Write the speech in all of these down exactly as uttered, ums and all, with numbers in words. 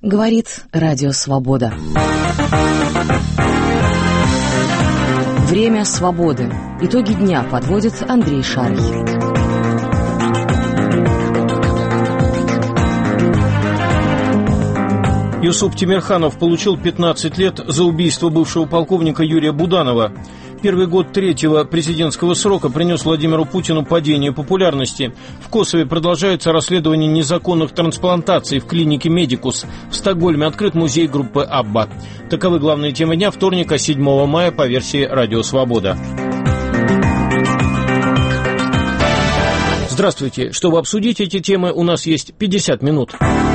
Говорит Радио Свобода. Время свободы. Итоги дня подводит Андрей Шарий. Юсуп Темирханов получил пятнадцать лет за убийство бывшего полковника Юрия Буданова. Первый год третьего президентского срока принес Владимиру Путину падение популярности. В Косове продолжается расследование незаконных трансплантаций в клинике «Медикус». В Стокгольме открыт музей группы «Абба». Таковы главные темы дня вторника, седьмого мая, по версии «Радио Свобода». Здравствуйте. Чтобы обсудить эти темы, у нас есть пятьдесят минут.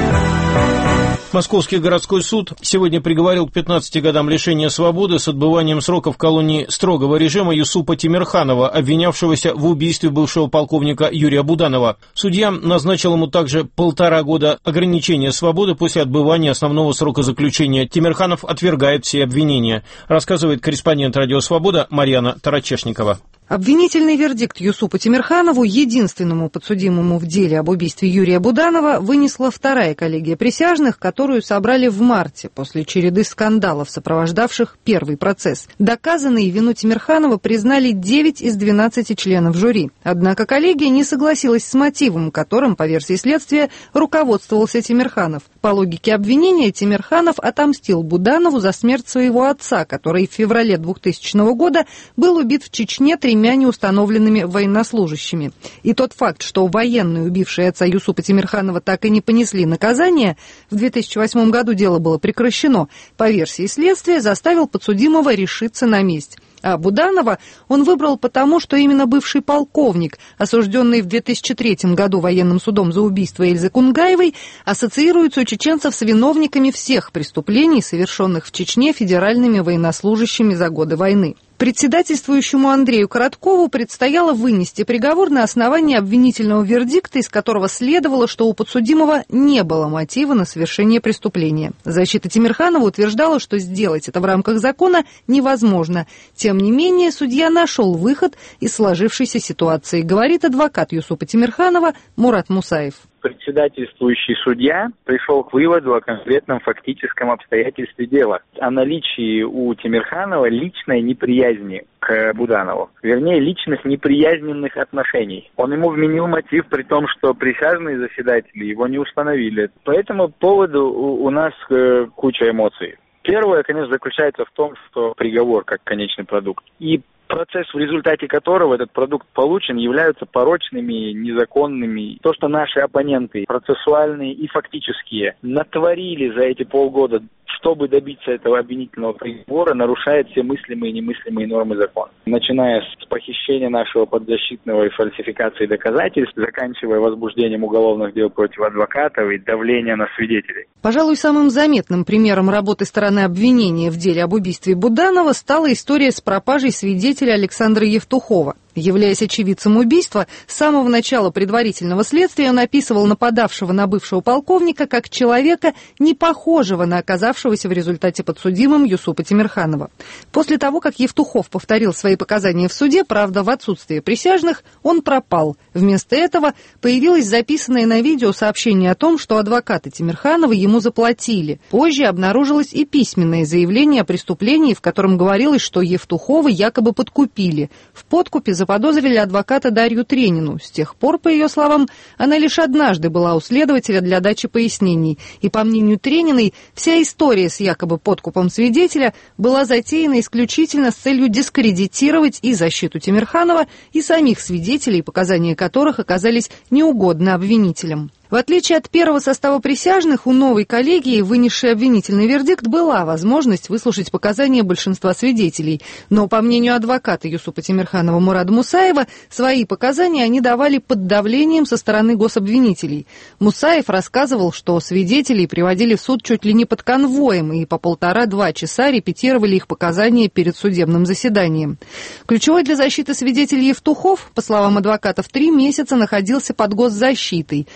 Московский городской суд сегодня приговорил к пятнадцати годам лишения свободы с отбыванием срока в колонии строгого режима Юсупа Темирханова, обвинявшегося в убийстве бывшего полковника Юрия Буданова. Судья назначил ему также полтора года ограничения свободы после отбывания основного срока заключения. Темирханов отвергает все обвинения, рассказывает корреспондент «Радио Свобода» Марьяна Тарачешникова. Обвинительный вердикт Юсупу Темирханову, единственному подсудимому в деле об убийстве Юрия Буданова, вынесла вторая коллегия присяжных, которую собрали в марте после череды скандалов, сопровождавших первый процесс. Доказанной вину Темирханова признали девять из двенадцати членов жюри. Однако коллегия не согласилась с мотивом, которым, по версии следствия, руководствовался Темирханов. По логике обвинения, Темирханов отомстил Буданову за смерть своего отца, который в феврале двухтысячного года был убит в Чечне тремя неустановленными военнослужащими. И тот факт, что военные, убившие отца Юсупа Темирханова, так и не понесли наказание, в две тысячи восьмом году дело было прекращено, по версии следствия, заставил подсудимого решиться на месть. А Буданова он выбрал потому, что именно бывший полковник, осужденный в две тысячи третьем году военным судом за убийство Эльзы Кунгаевой, ассоциируется у чеченцев с виновниками всех преступлений, совершенных в Чечне федеральными военнослужащими за годы войны. Председательствующему Андрею Короткову предстояло вынести приговор на основании обвинительного вердикта, из которого следовало, что у подсудимого не было мотива на совершение преступления. Защита Темирханова утверждала, что сделать это в рамках закона невозможно. Тем не менее, судья нашел выход из сложившейся ситуации, говорит адвокат Юсупа Темирханова Мурат Мусаев. Председательствующий судья пришел к выводу о конкретном фактическом обстоятельстве дела, о наличии у Темирханова личной неприязни к Буданову, вернее, личных неприязненных отношений. Он ему вменил мотив, при том, что присяжные заседатели его не установили. По этому поводу у, у нас э, куча эмоций. Первое, конечно, заключается в том, что приговор как конечный продукт и процесс, в результате которого этот продукт получен, являются порочными, незаконными. То, что наши оппоненты, процессуальные и фактические, натворили за эти полгода, чтобы добиться этого обвинительного приговора, нарушает все мыслимые и немыслимые нормы закона. Начиная с похищения нашего подзащитного и фальсификации доказательств, заканчивая возбуждением уголовных дел против адвокатов и давления на свидетелей. Пожалуй, самым заметным примером работы стороны обвинения в деле об убийстве Буданова стала история с пропажей свидетеля Александра Евтухова. Являясь очевидцем убийства, с самого начала предварительного следствия он описывал нападавшего на бывшего полковника как человека, не похожего на оказавшегося в результате подсудимым Юсупа Темирханова. После того, как Евтухов повторил свои показания в суде, правда, в отсутствие присяжных, он пропал. Вместо этого появилось записанное на видео сообщение о том, что адвокаты Темирханова ему заплатили. Позже обнаружилось и письменное заявление о преступлении, в котором говорилось, что Евтухова якобы подкупили. В подкупе заподозрили адвоката Дарью Тренину. С тех пор, по ее словам, она лишь однажды была у следователя для дачи пояснений. И, по мнению Трениной, вся история с якобы подкупом свидетеля была затеяна исключительно с целью дискредитировать и защиту Темирханова, и самих свидетелей, показания которых оказались неугодны обвинителям. В отличие от первого состава присяжных, у новой коллегии, вынесшей обвинительный вердикт, была возможность выслушать показания большинства свидетелей. Но, по мнению адвоката Юсупа Темирханова Мурада Мусаева, свои показания они давали под давлением со стороны гособвинителей. Мусаев рассказывал, что свидетелей приводили в суд чуть ли не под конвоем и по полтора-два часа репетировали их показания перед судебным заседанием. Ключевой для защиты свидетелей Евтухов, по словам адвокатов, три месяца находился под госзащитой. Во втором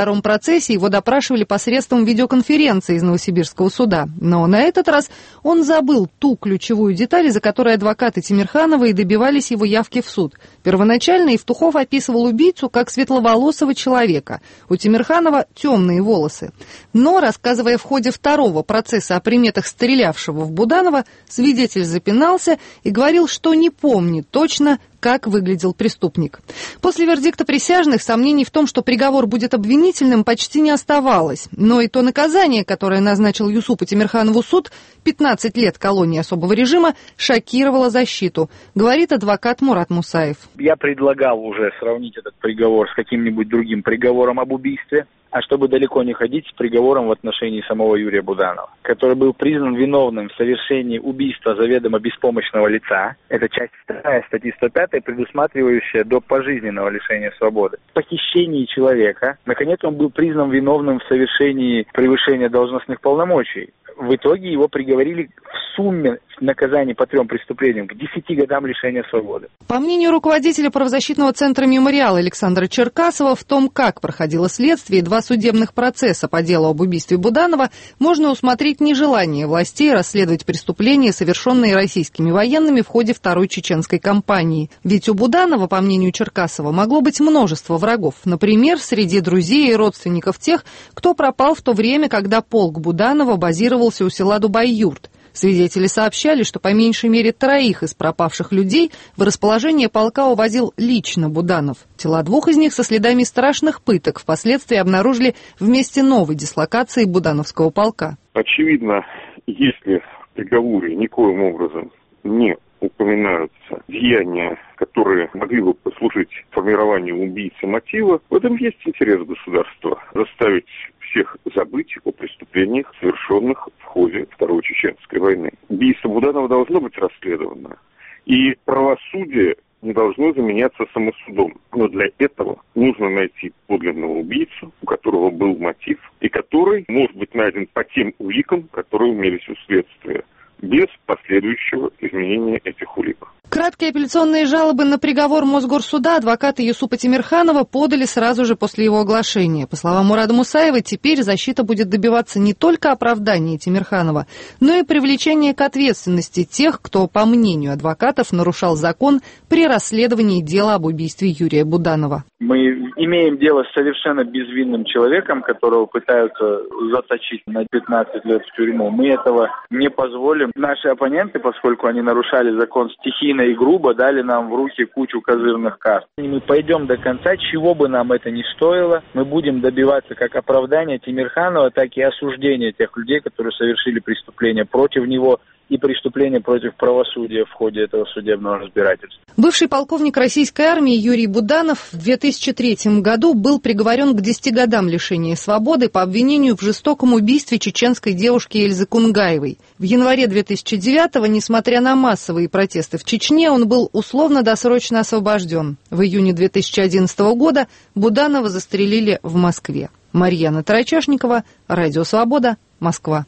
втором процессе его допрашивали посредством видеоконференции из Новосибирского суда. Но на этот раз он забыл ту ключевую деталь, из-за которой адвокаты Темирханова и добивались его явки в суд. Первоначально Евтухов описывал убийцу как светловолосого человека. У Темирханова темные волосы. Но, рассказывая в ходе второго процесса о приметах стрелявшего в Буданова, свидетель запинался и говорил, что не помнит точно, как выглядел преступник. После вердикта присяжных сомнений в том, что приговор будет обвинительным, почти не оставалось. Но и то наказание, которое назначил Юсупу Темирханову суд, пятнадцать лет колонии особого режима, шокировало защиту, говорит адвокат Мурат Мусаев. Я предлагал уже сравнить этот приговор с каким-нибудь другим приговором об убийстве, а чтобы далеко не ходить, с приговором в отношении самого Юрия Буданова, который был признан виновным в совершении убийства заведомо беспомощного лица. Это часть вторая статьи сто пять, предусматривающая до пожизненного лишения свободы. В похищении человека, наконец, он был признан виновным в совершении превышения должностных полномочий. В итоге его приговорили в сумме наказаний по трем преступлениям к десяти годам лишения свободы. По мнению руководителя правозащитного центра «Мемориал» Александра Черкасова, в том, как проходило следствие и два судебных процесса по делу об убийстве Буданова, можно усмотреть нежелание властей расследовать преступления, совершенные российскими военными в ходе второй чеченской кампании. Ведь у Буданова, по мнению Черкасова, могло быть множество врагов. Например, среди друзей и родственников тех, кто пропал в то время, когда полк Буданова базировался у села Дубай-Юрт. Свидетели сообщали, что по меньшей мере троих из пропавших людей в расположение полка увозил лично Буданов. Тела двух из них со следами страшных пыток впоследствии обнаружили в месте новой дислокации Будановского полка. Очевидно, если в приговоре никоим образом не упоминаются деяния, которые могли бы послужить формированию убийцы мотива, в этом есть интерес государства заставить всех забыть о преступлениях, совершенных в ходе Второй Чеченской войны. Убийство Буданова должно быть расследовано, и правосудие не должно заменяться самосудом. Но для этого нужно найти подлинного убийцу, у которого был мотив, и который может быть найден по тем уликам, которые имелись у следствия, без последующего изменения этих улик. Краткие апелляционные жалобы на приговор Мосгорсуда адвокаты Юсупа Темирханова подали сразу же после его оглашения. По словам Мурада Мусаева, теперь защита будет добиваться не только оправдания Темирханова, но и привлечения к ответственности тех, кто, по мнению адвокатов, нарушал закон при расследовании дела об убийстве Юрия Буданова. Мы имеем дело с совершенно безвинным человеком, которого пытаются заточить на пятнадцать лет в тюрьму. Мы этого не позволим. Наши оппоненты, поскольку они нарушали закон стихийно и грубо, дали нам в руки кучу козырных карт. И мы пойдем до конца, чего бы нам это ни стоило. Мы будем добиваться как оправдания Темирханова, так и осуждения тех людей, которые совершили преступления против него и преступления против правосудия в ходе этого судебного разбирательства. Бывший полковник российской армии Юрий Буданов в две тысячи третьем году был приговорен к десяти годам лишения свободы по обвинению в жестоком убийстве чеченской девушки Эльзы Кунгаевой. В январе две тысячи девятого, несмотря на массовые протесты в Чечне, он был условно-досрочно освобожден. В июне две тысячи одиннадцатого года Буданова застрелили в Москве. Марьяна Тарачашникова, Радио Свобода, Москва.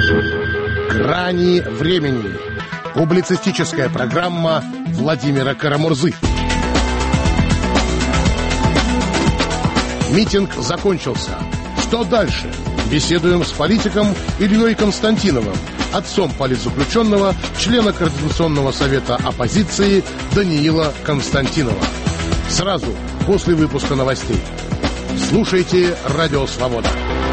«Грани времени». Публицистическая программа Владимира Карамурзы. Митинг закончился. Что дальше? Беседуем с политиком Ильей Константиновым, отцом политзаключенного, члена Координационного совета оппозиции Даниила Константинова. Сразу после выпуска новостей. Слушайте «Радио Свобода».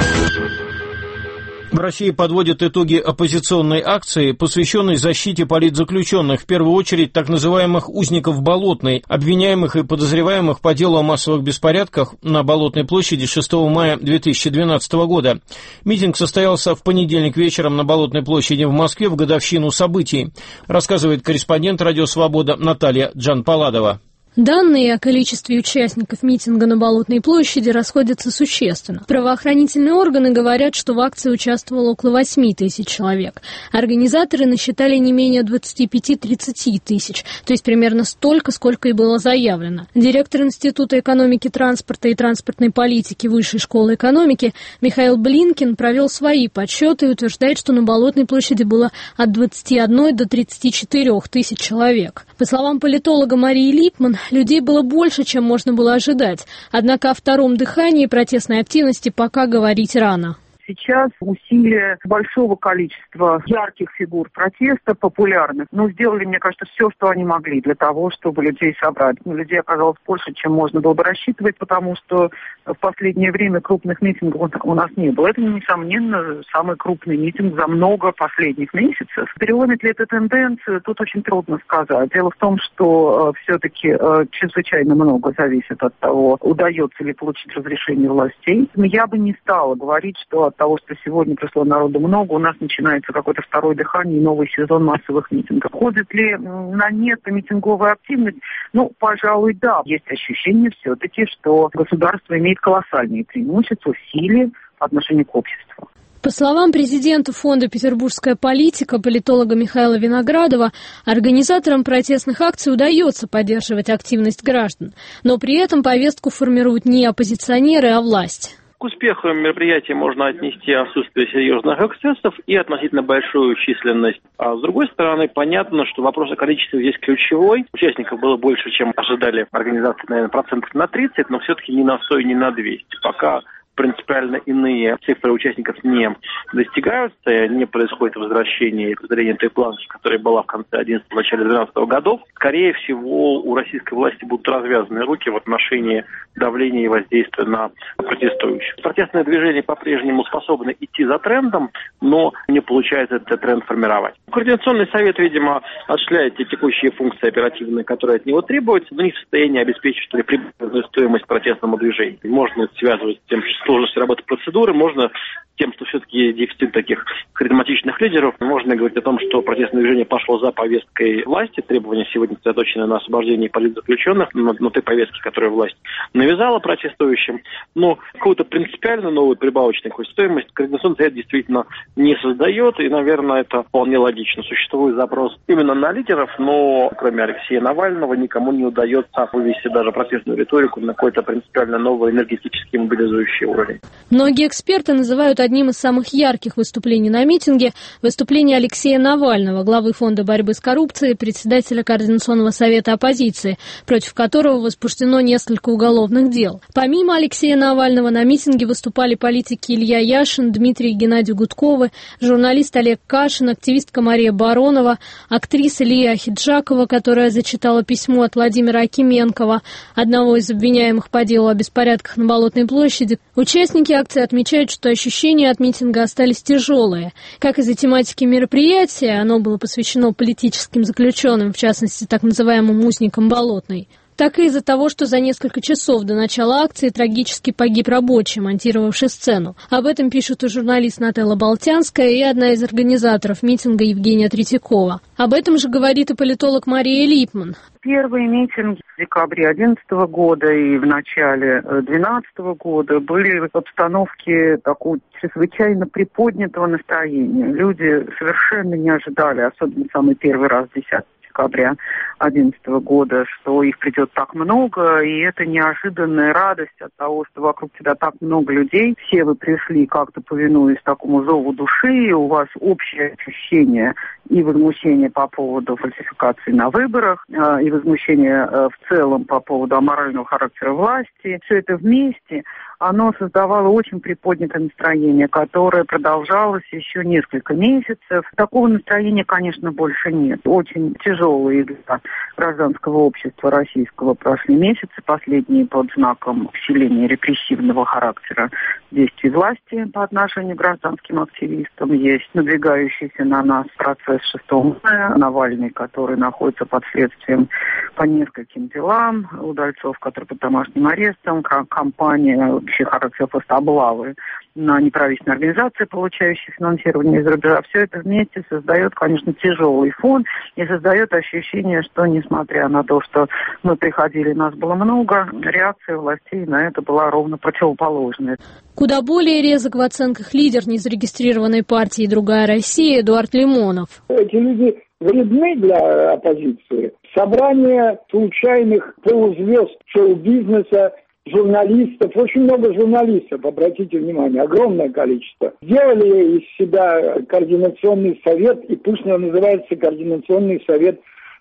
В России подводят итоги оппозиционной акции, посвященной защите политзаключенных, в первую очередь так называемых узников Болотной, обвиняемых и подозреваемых по делу о массовых беспорядках на Болотной площади шестого мая две тысячи двенадцатого года. Митинг состоялся в понедельник вечером на Болотной площади в Москве в годовщину событий, рассказывает корреспондент «Радио Свобода» Наталья Джанпаладова. Данные о количестве участников митинга на Болотной площади расходятся существенно. Правоохранительные органы говорят, что в акции участвовало около восьми тысяч человек. Организаторы насчитали не менее двадцати пяти - тридцати тысяч, то есть примерно столько, сколько и было заявлено. Директор Института экономики, транспорта и транспортной политики Высшей школы экономики Михаил Блинкин провел свои подсчеты и утверждает, что на Болотной площади было от двадцати одной до тридцати четырёх тысяч человек. По словам политолога Марии Липман, людей было больше, чем можно было ожидать. Однако о втором дыхании протестной активности пока говорить рано. Сейчас усилия большого количества ярких фигур протеста, популярных, но сделали, мне кажется, все, что они могли для того, чтобы людей собрать. Но людей оказалось больше, чем можно было бы рассчитывать, потому что в последнее время крупных митингов у нас не было. Это, несомненно, самый крупный митинг за много последних месяцев. Переломит ли это тенденцию, тут очень трудно сказать. Дело в том, что э, все-таки э, чрезвычайно много зависит от того, удается ли получить разрешение властей. Но я бы не стала говорить, что от того, что сегодня пришло народу много, у нас начинается какое-то второе дыхание и новый сезон массовых митингов. Ходит ли на нет митинговая активность? Ну, пожалуй, да. Есть ощущение все-таки, что государство имеет колоссальные преимущества в силе по отношению к обществу. По словам президента фонда «Петербургская политика» политолога Михаила Виноградова, организаторам протестных акций удается поддерживать активность граждан, но при этом повестку формируют не оппозиционеры, а власть. К успеху мероприятия можно отнести отсутствие серьезных эксцессов и относительно большую численность. А с другой стороны, понятно, что вопрос о количестве здесь ключевой. Участников было больше, чем ожидали организации, наверное, процентов на тридцать, но все-таки не на сто и не на двести. Пока принципиально иные цифры участников не достигаются, не происходит возвращение к зрению той планки, которая была в конце одиннадцатого, начале двенадцатого годов. Скорее всего, у российской власти будут развязаны руки в отношении давления и воздействия на протестующих. Протестное движение по-прежнему способно идти за трендом, но не получается этот тренд формировать. Координационный совет, видимо, осуществляет те текущие функции оперативные, которые от него требуются, но не в состоянии обеспечить, что ли, прибыльную стоимость протестному движению. Можно это связывать с тем, что сложности работы процедуры, можно тем, что все-таки есть дефицит таких харизматичных лидеров. Можно говорить о том, что протестное движение пошло за повесткой власти. Требования сегодня сосредоточены на освобождении политзаключенных, на, на той повестке, которую власть навязала протестующим. Но какую-то принципиально новую прибавочную стоимость Координационный совет действительно не создает. И, наверное, это вполне логично. Существует запрос именно на лидеров, но кроме Алексея Навального никому не удается вывести даже протестную риторику на какой-то принципиально новый энергетически мобилизующий уровень. Многие эксперты называют одним из самых ярких выступлений на митинге выступление Алексея Навального, главы Фонда борьбы с коррупцией, председателя Координационного совета оппозиции, против которого возбуждено несколько уголовных дел. Помимо Алексея Навального на митинге выступали политики Илья Яшин, Дмитрий и Геннадий Гудковы, журналист Олег Кашин, активистка Мария Баронова, актриса Лия Ахиджакова, которая зачитала письмо от Владимира Акименкова, одного из обвиняемых по делу о беспорядках на Болотной площади. Участники акции отмечают, что ощущения от митинга остались тяжелые. Как из-за тематики мероприятия, оно было посвящено политическим заключенным, в частности, так называемым узникам Болотной, так и из-за того, что за несколько часов до начала акции трагически погиб рабочий, монтировавший сцену. Об этом пишут и журналист Нателла Болтянская, и одна из организаторов митинга Евгения Третьякова. Об этом же говорит и политолог Мария Липман. Первые митинги в декабре две тысячи одиннадцатого года и в начале две тысячи двенадцатого года были в обстановке такого чрезвычайно приподнятого настроения. Люди совершенно не ожидали, особенно самый первый раз, десятого декабря две тысячи одиннадцатого года, что их придет так много, и это неожиданная радость от того, что вокруг тебя так много людей. Все вы пришли как-то повинуясь такому зову души, и у вас общее ощущение и возмущение по поводу фальсификации на выборах, и возмущение в целом по поводу аморального характера власти. Все это вместе, оно создавало очень приподнятое настроение, которое продолжалось еще несколько месяцев. Такого настроения, конечно, больше нет. Очень тяжелые для гражданского общества российского прошли месяцы, последние под знаком усиления репрессивного характера действий власти по отношению к гражданским активистам. Есть надвигающийся на нас процесс шестого мая. Навальный, который находится под следствием по нескольким делам. Удальцов, который под домашним арестом. Компания, общий характер просто облавы на неправительственные организации, получающие финансирование из-за рубежа. Все это вместе создает, конечно, тяжелый фон и создает ощущение, что несмотря на то, что мы приходили, нас было много, реакция властей на это была ровно противоположная. Куда более резок в оценках лидер незарегистрированной партии «Другая Россия» Эдуард Лимонов. Эти люди вредны для оппозиции. Собрание случайных полузвезд шоу-бизнеса, журналистов, очень много журналистов, обратите внимание, огромное количество. Сделали из себя координационный совет, и пусть он называется Координационный совет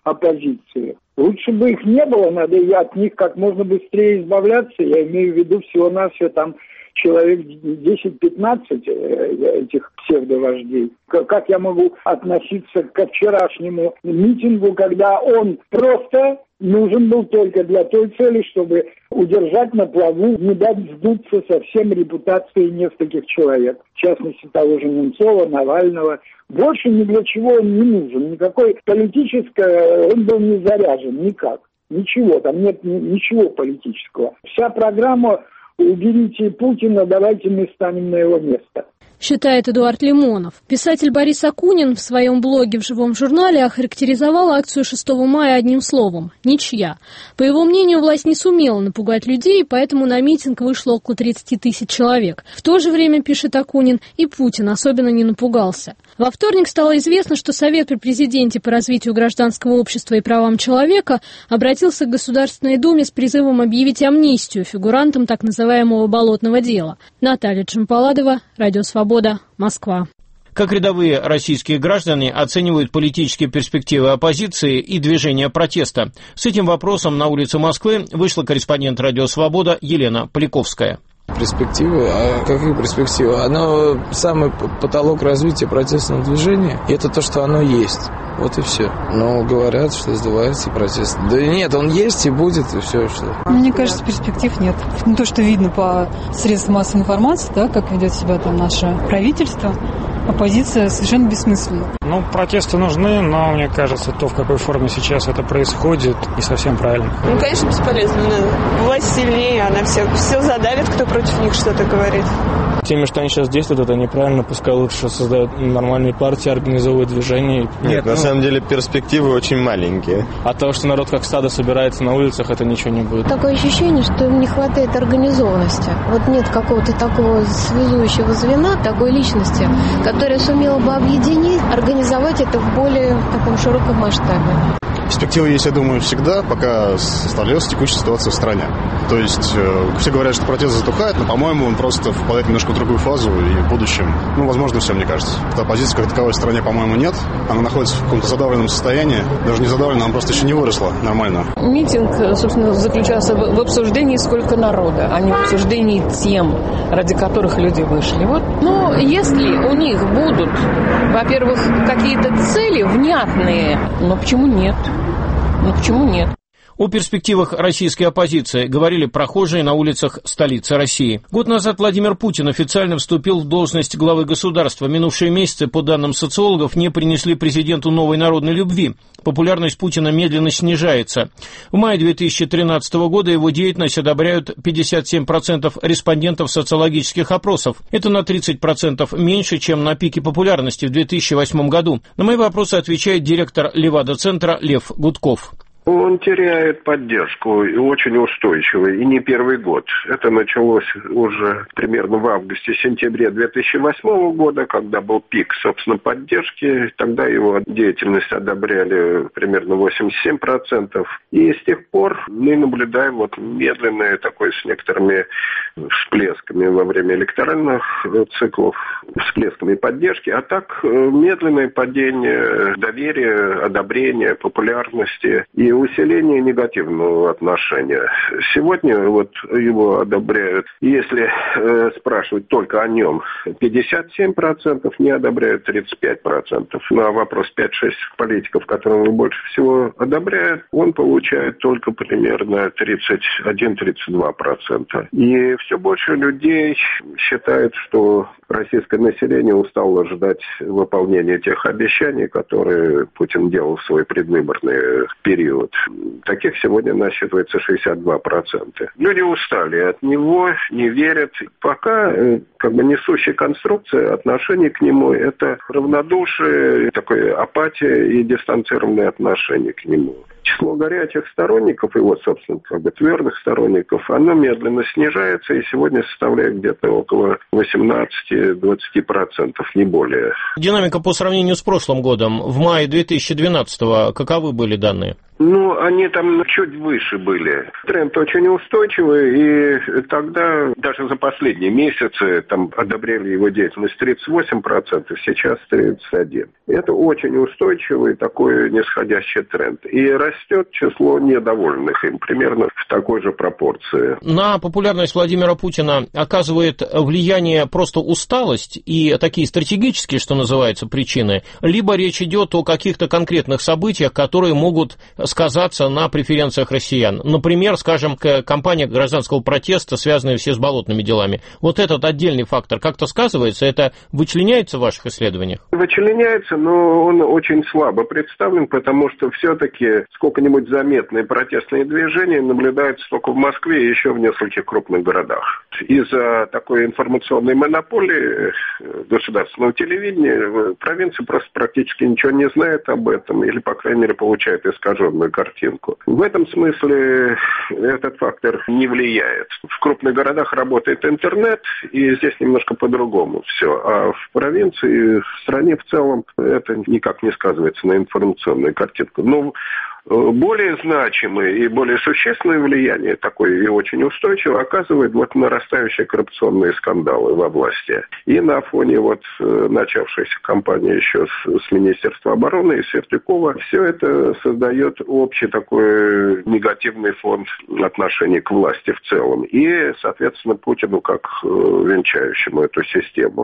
оппозиции. Лучше бы их не было, надо и от них как можно быстрее избавляться. Я имею в виду всего-навсего там человек десять-пятнадцать этих псевдовождей. Как я могу относиться ко вчерашнему митингу, когда он просто нужен был только для той цели, чтобы удержать на плаву, не дать сдуться совсем репутации нескольких человек, в частности того же Немцова, Навального. Больше ни для чего он не нужен, никакой политической, он был не заряжен, никак, ничего, там нет ничего политического. Вся программа «Уберите Путина, давайте мы станем на его место». Считает Эдуард Лимонов. Писатель Борис Акунин в своем блоге в «Живом журнале» охарактеризовал акцию шестого мая одним словом – ничья. По его мнению, власть не сумела напугать людей, поэтому на митинг вышло около тридцати тысяч человек. В то же время, пишет Акунин, и Путин особенно не напугался. Во вторник стало известно, что Совет при президенте по развитию гражданского общества и правам человека обратился к Государственной Думе с призывом объявить амнистию фигурантам так называемого «болотного дела». Наталья Джампаладова, Радио Свобода, Москва. Как рядовые российские граждане оценивают политические перспективы оппозиции и движения протеста? С этим вопросом на улице Москвы вышла корреспондент «Радио Свобода» Елена Поляковская. Перспективы? А какие перспективы? Оно самый потолок развития протестного движения, и это то, что оно есть. Вот и все. Но говорят, что сдувается протест. Да нет, он есть и будет, и все. Что. Мне кажется, перспектив нет. Ну, то, что видно по средствам массовой информации, да, как ведет себя там наше правительство, оппозиция совершенно бессмысленна. Ну, протесты нужны, но, мне кажется, то, в какой форме сейчас это происходит, не совсем правильно. Ну, конечно, бесполезно. Власть сильнее, она все, все задавит, кто против них что-то говорит. Теми, что они сейчас действуют, это неправильно. Пускай лучше создают нормальные партии, организовывают движения. Нет, на ну, самом деле перспективы очень маленькие. От того, что народ как стадо собирается на улицах, это ничего не будет. Такое ощущение, что им не хватает организованности. Вот нет какого-то такого связующего звена, такой личности, которая сумела бы объединить, организовать это в более таком широком масштабе. Перспективы есть, я думаю, всегда, пока составляется текущая ситуация в стране. То есть э, все говорят, что протест затухает, но, по-моему, он просто впадает немножко в другую фазу, и в будущем, ну, возможно, все, мне кажется. Оппозиции как таковой в стране, по-моему, нет. Она находится в каком-то задавленном состоянии. Даже не задавленном, она просто еще не выросла нормально. Митинг, собственно, заключался в обсуждении сколько народа, а не в обсуждении тем, ради которых люди вышли. Вот. Но если у них будут, во-первых, какие-то цели внятные, но почему нет? Ну почему нет? О перспективах российской оппозиции говорили прохожие на улицах столицы России. Год назад Владимир Путин официально вступил в должность главы государства. Минувшие месяцы, по данным социологов, не принесли президенту новой народной любви. Популярность Путина медленно снижается. В мае две тысячи тринадцатого года его деятельность одобряют пятьдесят семь процентов респондентов социологических опросов. Это на тридцать процентов меньше, чем на пике популярности в две тысячи восьмом году. На мои вопросы отвечает директор Левада-центра Лев Гудков. Он теряет поддержку, и очень устойчивый, и не первый год. Это началось уже примерно в августе-сентябре две тысячи восьмого года, когда был пик, собственно, поддержки. Тогда его деятельность одобряли примерно восемьдесят семь процентов. И с тех пор мы наблюдаем вот медленное такое с некоторыми всплесками во время электоральных циклов, всплесками поддержки, а так медленное падение доверия, одобрения, популярности и усиление негативного отношения. Сегодня вот его одобряют, если э, спрашивать только о нем, пятьдесят семь процентов, не одобряют тридцать пять процентов. На вопрос пять-шесть политиков, которых он больше всего одобряет, он получает только примерно тридцать один - тридцать два процента. И все больше людей считает, что российское население устало ждать выполнения тех обещаний, которые Путин делал в свой предвыборный период. Таких сегодня насчитывается шестьдесят два процента. Люди устали от него, не верят. Пока как бы несущая конструкция отношений к нему — это равнодушие, такое апатия и дистанцированное отношение к нему. Число горячих сторонников, его, собственно, как бы твердых сторонников, оно медленно снижается и сегодня составляет где-то около восемнадцать-двадцать процентов, не более. Динамика по сравнению с прошлым годом. В мае две тысячи двенадцатого каковы были данные? Ну, они там чуть выше были. Тренд очень устойчивый, и тогда даже за последние месяцы там одобряли его деятельность тридцать восемь процентов, сейчас тридцать один процент. Это очень устойчивый такой нисходящий тренд. И растет число недовольных им примерно в такой же пропорции. На популярность Владимира Путина оказывает влияние просто усталость и такие стратегические, что называется, причины, либо речь идет о каких-то конкретных событиях, которые могут сказаться на преференциях россиян. Например, скажем, кампания гражданского протеста, связанная все с болотными делами. Вот этот отдельный фактор как-то сказывается? Это вычленяется в ваших исследованиях? Вычленяется, но он очень слабо представлен, потому что все-таки сколько-нибудь заметные протестные движения наблюдаются только в Москве и еще в нескольких крупных городах. Из-за такой информационной монополии государственного телевидения провинция просто практически ничего не знает об этом, или, по крайней мере, получает искаженную картинку. В этом смысле этот фактор не влияет. В крупных городах работает интернет, и здесь немножко по-другому все. А в провинции, в стране в целом, это никак не сказывается на информационную картинку. Но более значимое и более существенное влияние, такое и очень устойчивое, оказывает вот нарастающие коррупционные скандалы во власти. И на фоне вот начавшейся кампании еще с, с Министерства обороны и Сердюкова, все это создает общий такой негативный фон отношений к власти в целом. И, соответственно, Путину как венчающему эту систему.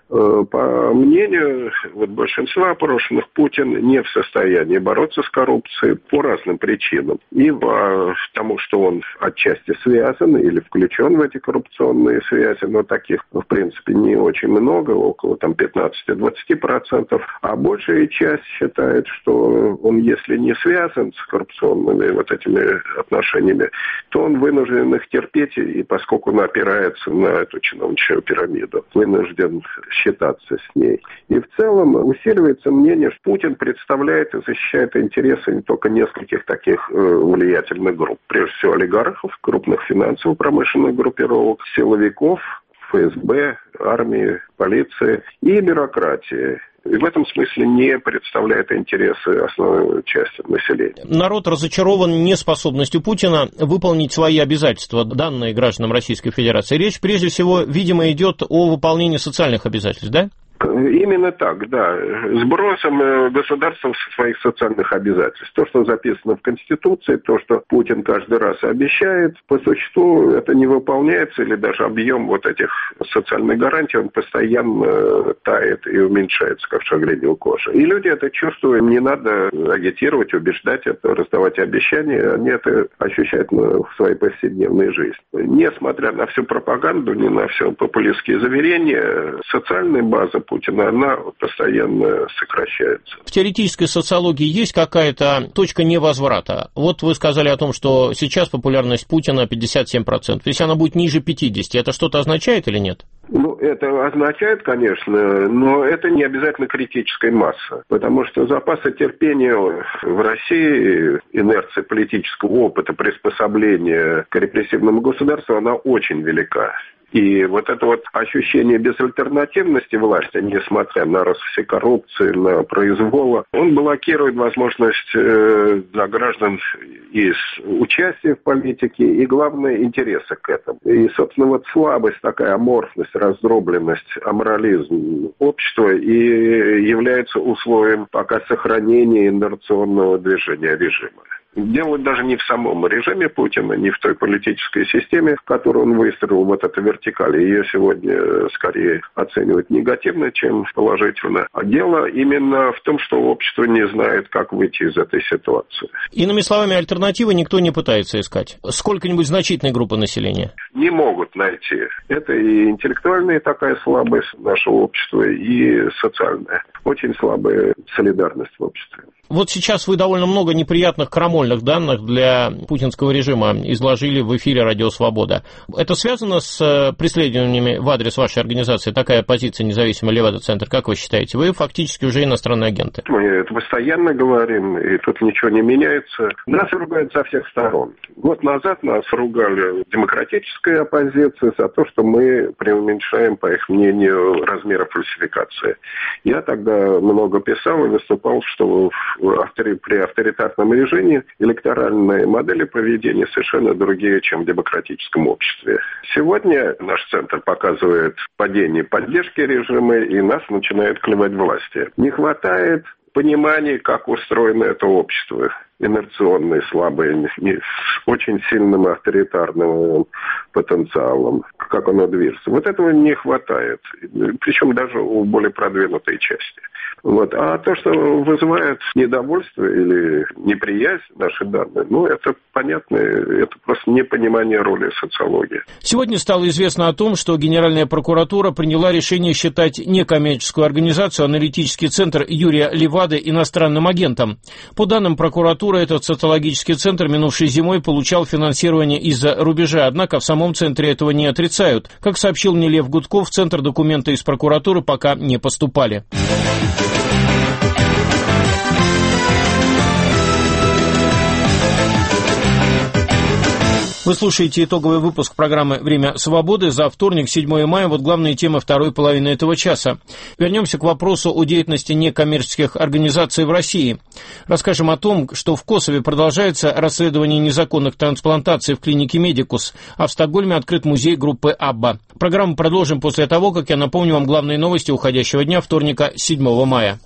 По мнению вот, большинства опрошенных, Путин не в состоянии бороться с коррупцией по разным причинам. И по тому, что он отчасти связан или включен в эти коррупционные связи, но таких, в принципе, не очень много, около там пятнадцать-двадцать процентов. А большая часть считает, что он, если не связан с коррупционными вот этими отношениями, то он вынужден их терпеть, и поскольку он опирается на эту чиновничью пирамиду, вынужден считаться с ней. И в целом усиливается мнение, что Путин представляет и защищает интересы не только нескольких таких э, влиятельных групп, прежде всего олигархов, крупных финансово-промышленных группировок, силовиков, эф эс бэ, армии, полиции и бюрократии. И в этом смысле не представляет интересы основной части населения. Народ разочарован неспособностью Путина выполнить свои обязательства, данные гражданам Российской Федерации. Речь, прежде всего, видимо, идет о выполнении социальных обязательств, да? Именно так, да. Сбросом государства своих социальных обязательств. То, что записано в Конституции, то, что Путин каждый раз обещает, по существу это не выполняется, или даже объем вот этих социальных гарантий, он постоянно тает и уменьшается, как шагрень кожи. И люди это чувствуют, не надо агитировать, убеждать это, раздавать обещания, они это ощущают в своей повседневной жизни. Несмотря на всю пропаганду, не на все популистские заверения, социальная база Путина, она постоянно сокращается. В теоретической социологии есть какая-то точка невозврата? Вот вы сказали о том, что сейчас популярность Путина пятьдесят семь процентов. Если она будет ниже пятидесяти, это что-то означает или нет? Ну, это означает, конечно, но это не обязательно критическая масса, потому что запасы терпения в России, инерция политического опыта, приспособления к репрессивному государству, она очень велика. И вот это вот ощущение безальтернативности власти, несмотря на рост всей коррупции, на произвола, он блокирует возможность э, для граждан и участия в политике, и, главное, интереса к этому. И, собственно, вот слабость, такая аморфность, раздробленность, аморализм общества и является условием пока сохранения инерционного движения режима. Дело даже не в самом режиме Путина, не в той политической системе, в которую он выстроил вот эту вертикаль. Ее сегодня скорее оценивают негативно, чем положительно. А дело именно в том, что общество не знает, как выйти из этой ситуации. Иными словами, альтернативы никто не пытается искать. Сколько-нибудь значительной группы населения? Не могут найти. Это и интеллектуальная такая слабость нашего общества, и социальная. Очень слабая солидарность в обществе. Вот сейчас вы довольно много неприятных крамольных данных для путинского режима изложили в эфире «Радио Свобода». Это связано с преследованиями в адрес вашей организации? Такая позиция независимый Левада-центр, как вы считаете? Вы фактически уже иностранные агенты. Мы это постоянно говорим, и тут ничего не меняется. Нас ругают со всех сторон. Год назад нас ругали демократическая оппозиция за то, что мы преуменьшаем, по их мнению, размеры фальсификации. Я тогда много писал и выступал, что при авторитарном режиме электоральные модели поведения совершенно другие, чем в демократическом обществе. Сегодня наш центр показывает падение поддержки режима, и нас начинают клевать власти. Не хватает понимания, как устроено это общество. Инерционное, слабое, не, с очень сильным авторитарным потенциалом, как оно движется. Вот этого не хватает, причем даже у более продвинутой части. Вот. А то, что вызывает недовольство или неприязнь наши данные, ну, это понятно, это просто непонимание роли социологии. Сегодня стало известно о том, что Генеральная прокуратура приняла решение считать некоммерческую организацию «Аналитический центр» Юрия Левады иностранным агентом. По данным прокуратуры, этот социологический центр минувшей зимой получал финансирование из-за рубежа, однако в самом центре этого не отрицают. Как сообщил мне Лев Гудков, в центр документы из прокуратуры пока не поступали. Вы слушаете итоговый выпуск программы «Время свободы» за вторник, седьмое мая. Вот главные темы второй половины этого часа. Вернемся к вопросу о деятельности некоммерческих организаций в России. Расскажем о том, что в Косове продолжается расследование незаконных трансплантаций в клинике «Медикус», а в Стокгольме открыт музей группы «Абба». Программу продолжим после того, как я напомню вам главные новости уходящего дня, вторника, седьмого мая.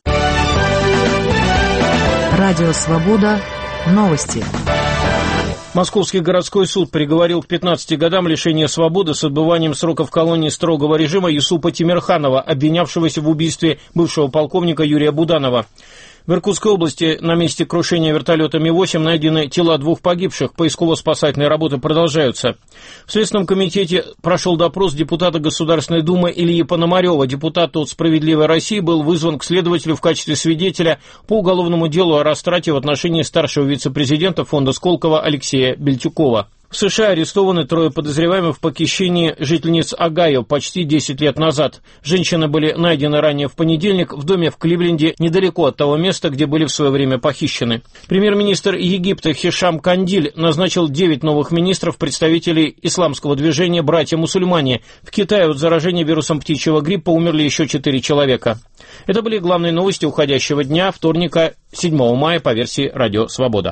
Радио «Свобода». Новости. Московский городской суд приговорил к пятнадцати годам лишения свободы с отбыванием срока в колонии строгого режима Юсупа Тимирханова, обвинявшегося в убийстве бывшего полковника Юрия Буданова. В Иркутской области на месте крушения вертолета Ми восемь найдены тела двух погибших. Поисково-спасательные работы продолжаются. В Следственном комитете прошел допрос депутата Государственной Думы Ильи Пономарева. Депутат от «Справедливой России» был вызван к следователю в качестве свидетеля по уголовному делу о растрате в отношении старшего вице-президента фонда Сколково Алексея Бельтюкова. В США арестованы трое подозреваемых в похищении жительниц Огайо почти десять лет назад. Женщины были найдены ранее в понедельник в доме в Кливленде, недалеко от того места, где были в свое время похищены. Премьер-министр Египта Хишам Кандиль назначил девять новых министров, представителей исламского движения «Братья-мусульмане». В Китае от заражения вирусом птичьего гриппа умерли еще четыре человека. Это были главные новости уходящего дня, вторника, седьмого мая, по версии «Радио Свобода».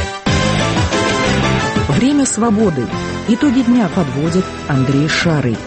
Время свободы. Итоги дня подводит Андрей Шарый.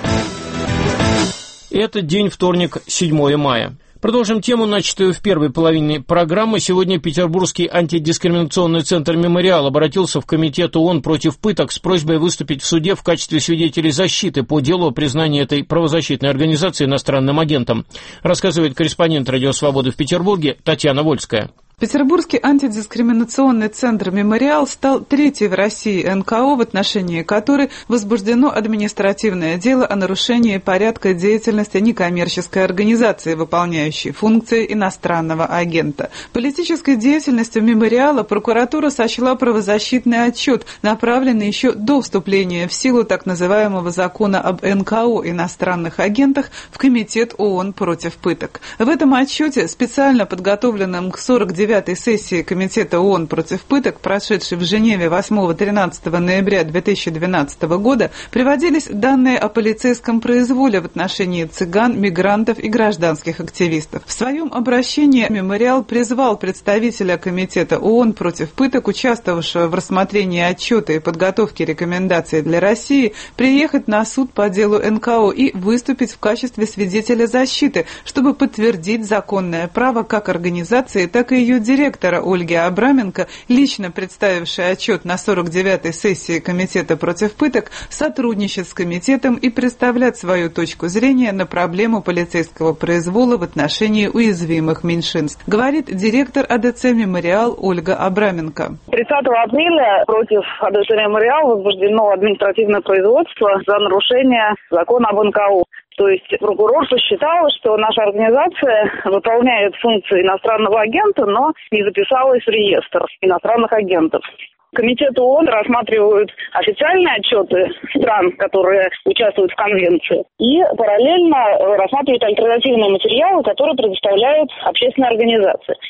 Это день вторник, седьмое мая. Продолжим тему, начатую в первой половине программы. Сегодня Петербургский антидискриминационный центр «Мемориал» обратился в Комитет ООН против пыток с просьбой выступить в суде в качестве свидетелей защиты по делу о признании этой правозащитной организации иностранным агентом. Рассказывает корреспондент «Радио Свободы» в Петербурге Татьяна Вольская. Петербургский антидискриминационный центр «Мемориал» стал третьей в России эн ка о, в отношении которой возбуждено административное дело о нарушении порядка деятельности некоммерческой организации, выполняющей функции иностранного агента. Политической деятельностью «Мемориала» прокуратура сочла правозащитный отчет, направленный еще до вступления в силу так называемого закона об эн ка о иностранных агентах, в Комитет ООН против пыток. В этом отчете, специально подготовленном к сорок девятой сессии Комитета ООН против пыток, прошедшей в Женеве восьмого-тринадцатого ноября две тысячи двенадцатого года, приводились данные о полицейском произволе в отношении цыган, мигрантов и гражданских активистов. В своем обращении «Мемориал» призвал представителя Комитета ООН против пыток, участвовавшего в рассмотрении отчета и подготовке рекомендаций для России, приехать на суд по делу эн ка о и выступить в качестве свидетеля защиты, чтобы подтвердить законное право как организации, так и ее директора Ольги Абраменко, лично представившей отчет на сорок девятой сессии Комитета против пыток, сотрудничать с комитетом и представлять свою точку зрения на проблему полицейского произвола в отношении уязвимых меньшинств, говорит директор а дэ цэ «Мемориал» Ольга Абраменко. тридцатого апреля против а дэ цэ «Мемориал» возбуждено административное производство за нарушение закона об эн ка о. То есть прокурор посчитал, что наша организация выполняет функции иностранного агента, но не записалась в реестр иностранных агентов. Комитет ООН рассматривает официальные отчеты стран, которые участвуют в конвенции, и параллельно рассматривают альтернативные материалы, которые предоставляют общественные организации.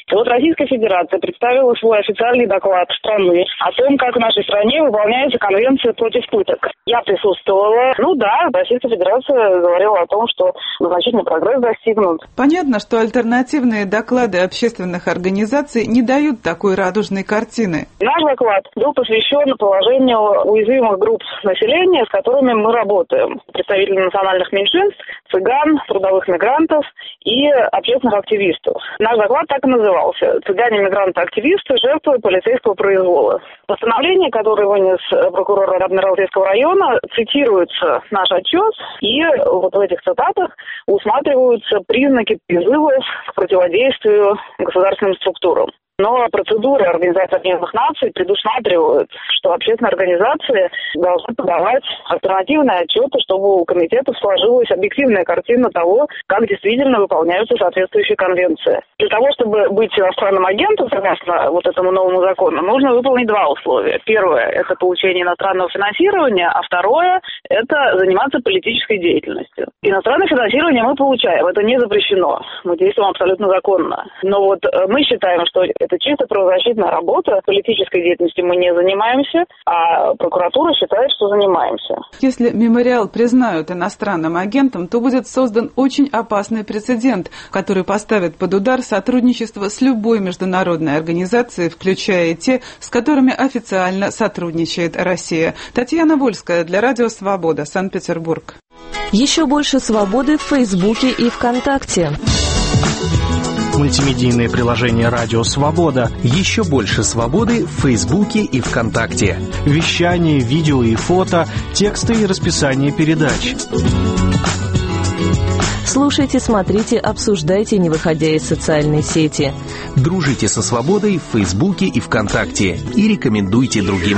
И вот Российская Федерация представила свой официальный доклад страны о том, как в нашей стране выполняется конвенция против пыток. Я присутствовала. Ну да, Российская Федерация говорила о том, что значительный прогресс достигнут. Понятно, что альтернативные доклады общественных организаций не дают такой радужной картины. Наш доклад был посвящен положению уязвимых групп населения, с которыми мы работаем. Представители национальных меньшинств, цыган, трудовых мигрантов и общественных активистов. Наш доклад так и назывался: «Цыгане, мигранты, активисты, жертвы полицейского произвола». Постановление, которое вынес прокурор Адмиралтейского района, цитируется наш отчет, и вот в этих цитатах усматриваются признаки призывов к противодействию государственным структурам. Но процедуры Организации Объединенных Наций предусматривают, что общественные организации должны подавать альтернативные отчеты, чтобы у комитетов сложилась объективная картина того, как действительно выполняются соответствующие конвенции. Для того, чтобы быть иностранным агентом, согласно вот этому новому закону, нужно выполнить два условия. Первое – это получение иностранного финансирования, а второе – это заниматься политической деятельностью. Иностранное финансирование мы получаем, это не запрещено, мы действуем абсолютно законно. Но вот мы считаем, что это чисто правозащитная работа. Политической деятельностью мы не занимаемся, а прокуратура считает, что занимаемся. Если мемориал признают иностранным агентом, то будет создан очень опасный прецедент, который поставит под удар сотрудничество с любой международной организацией, включая и те, с которыми официально сотрудничает Россия. Татьяна Вольская для Радио Свобода, Санкт-Петербург. Еще больше свободы в Фейсбуке и ВКонтакте. Мультимедийное приложение «Радио Свобода». Еще больше свободы в Фейсбуке и ВКонтакте. Вещание, видео и фото, тексты и расписание передач. Слушайте, смотрите, обсуждайте, не выходя из социальной сети. Дружите со свободой в Фейсбуке и ВКонтакте. И рекомендуйте другим.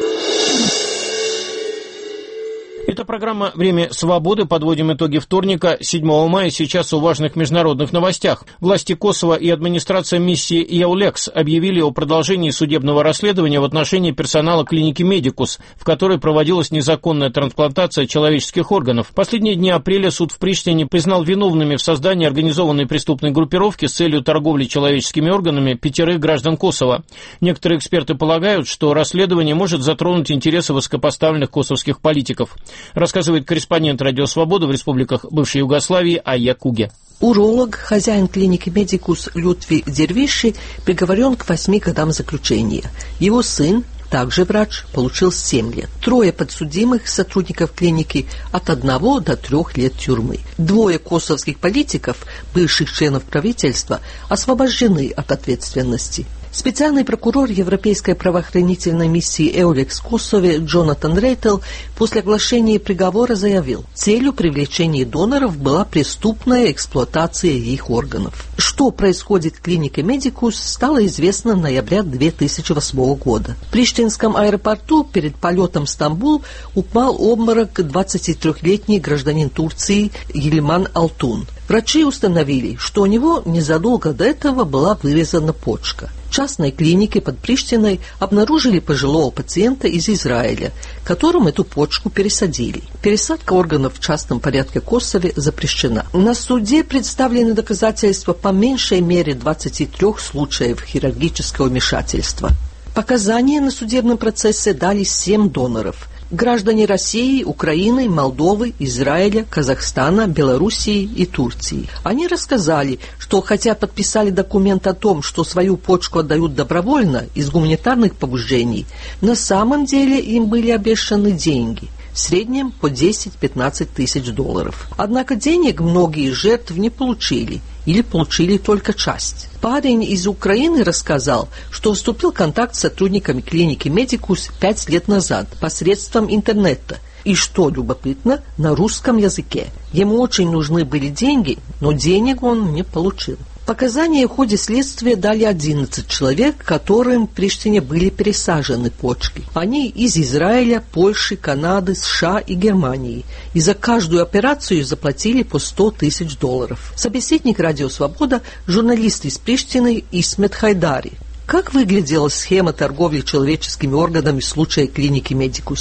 Это программа «Время свободы». Подводим итоги вторника, седьмого мая. Сейчас о важных международных новостях. Власти Косово и администрация миссии Еулекс объявили о продолжении судебного расследования в отношении персонала клиники «Медикус», в которой проводилась незаконная трансплантация человеческих органов. В последние дни апреля суд в Приштине признал виновными в создании организованной преступной группировки с целью торговли человеческими органами пятерых граждан Косово. Некоторые эксперты полагают, что расследование может затронуть интересы высокопоставленных косовских политиков. Рассказывает корреспондент «Радио Свобода» в республиках бывшей Югославии Айя Куге. Уролог, хозяин клиники «Медикус» Лютви Дервиши приговорен к восьми годам заключения. Его сын, также врач, получил семь лет. Трое подсудимых сотрудников клиники от одного до трех лет тюрьмы. Двое косовских политиков, бывших членов правительства, освобождены от ответственности. Специальный прокурор Европейской правоохранительной миссии Еулекс в Косове Джонатан Рейтел после оглашения приговора заявил, целью привлечения доноров была преступная эксплуатация их органов. Что происходит в клинике «Медикус», стало известно в ноябре две тысячи восьмого года. В Приштинском аэропорту перед полетом в Стамбул упал в обморок двадцатитрёхлетний гражданин Турции Ельман Алтун. Врачи установили, что у него незадолго до этого была вырезана почка. В частной клинике под Приштиной обнаружили пожилого пациента из Израиля, которому эту почку пересадили. Пересадка органов в частном порядке в Косове запрещена. На суде представлены доказательства по меньшей мере двадцати трёх случаев хирургического вмешательства. Показания на судебном процессе дали семь доноров. Граждане России, Украины, Молдовы, Израиля, Казахстана, Белоруссии и Турции. Они рассказали, что хотя подписали документ о том, что свою почку отдают добровольно, из гуманитарных побуждений, на самом деле им были обещаны деньги. В среднем по десять-пятнадцать тысяч долларов. Однако денег многие жертв не получили или получили только часть. Парень из Украины рассказал, что вступил в контакт с сотрудниками клиники «Медикус» пять лет назад посредством интернета. И что любопытно, на русском языке. Ему очень нужны были деньги, но денег он не получил. Показания в ходе следствия дали одиннадцать человек, которым в Приштине были пересажены почки. Они из Израиля, Польши, Канады, США и Германии. И за каждую операцию заплатили по сто тысяч долларов. Собеседник «Радио Свобода» – журналист из Приштины Исмет Хайдари. Как выглядела схема торговли человеческими органами в случае клиники «Медикус»?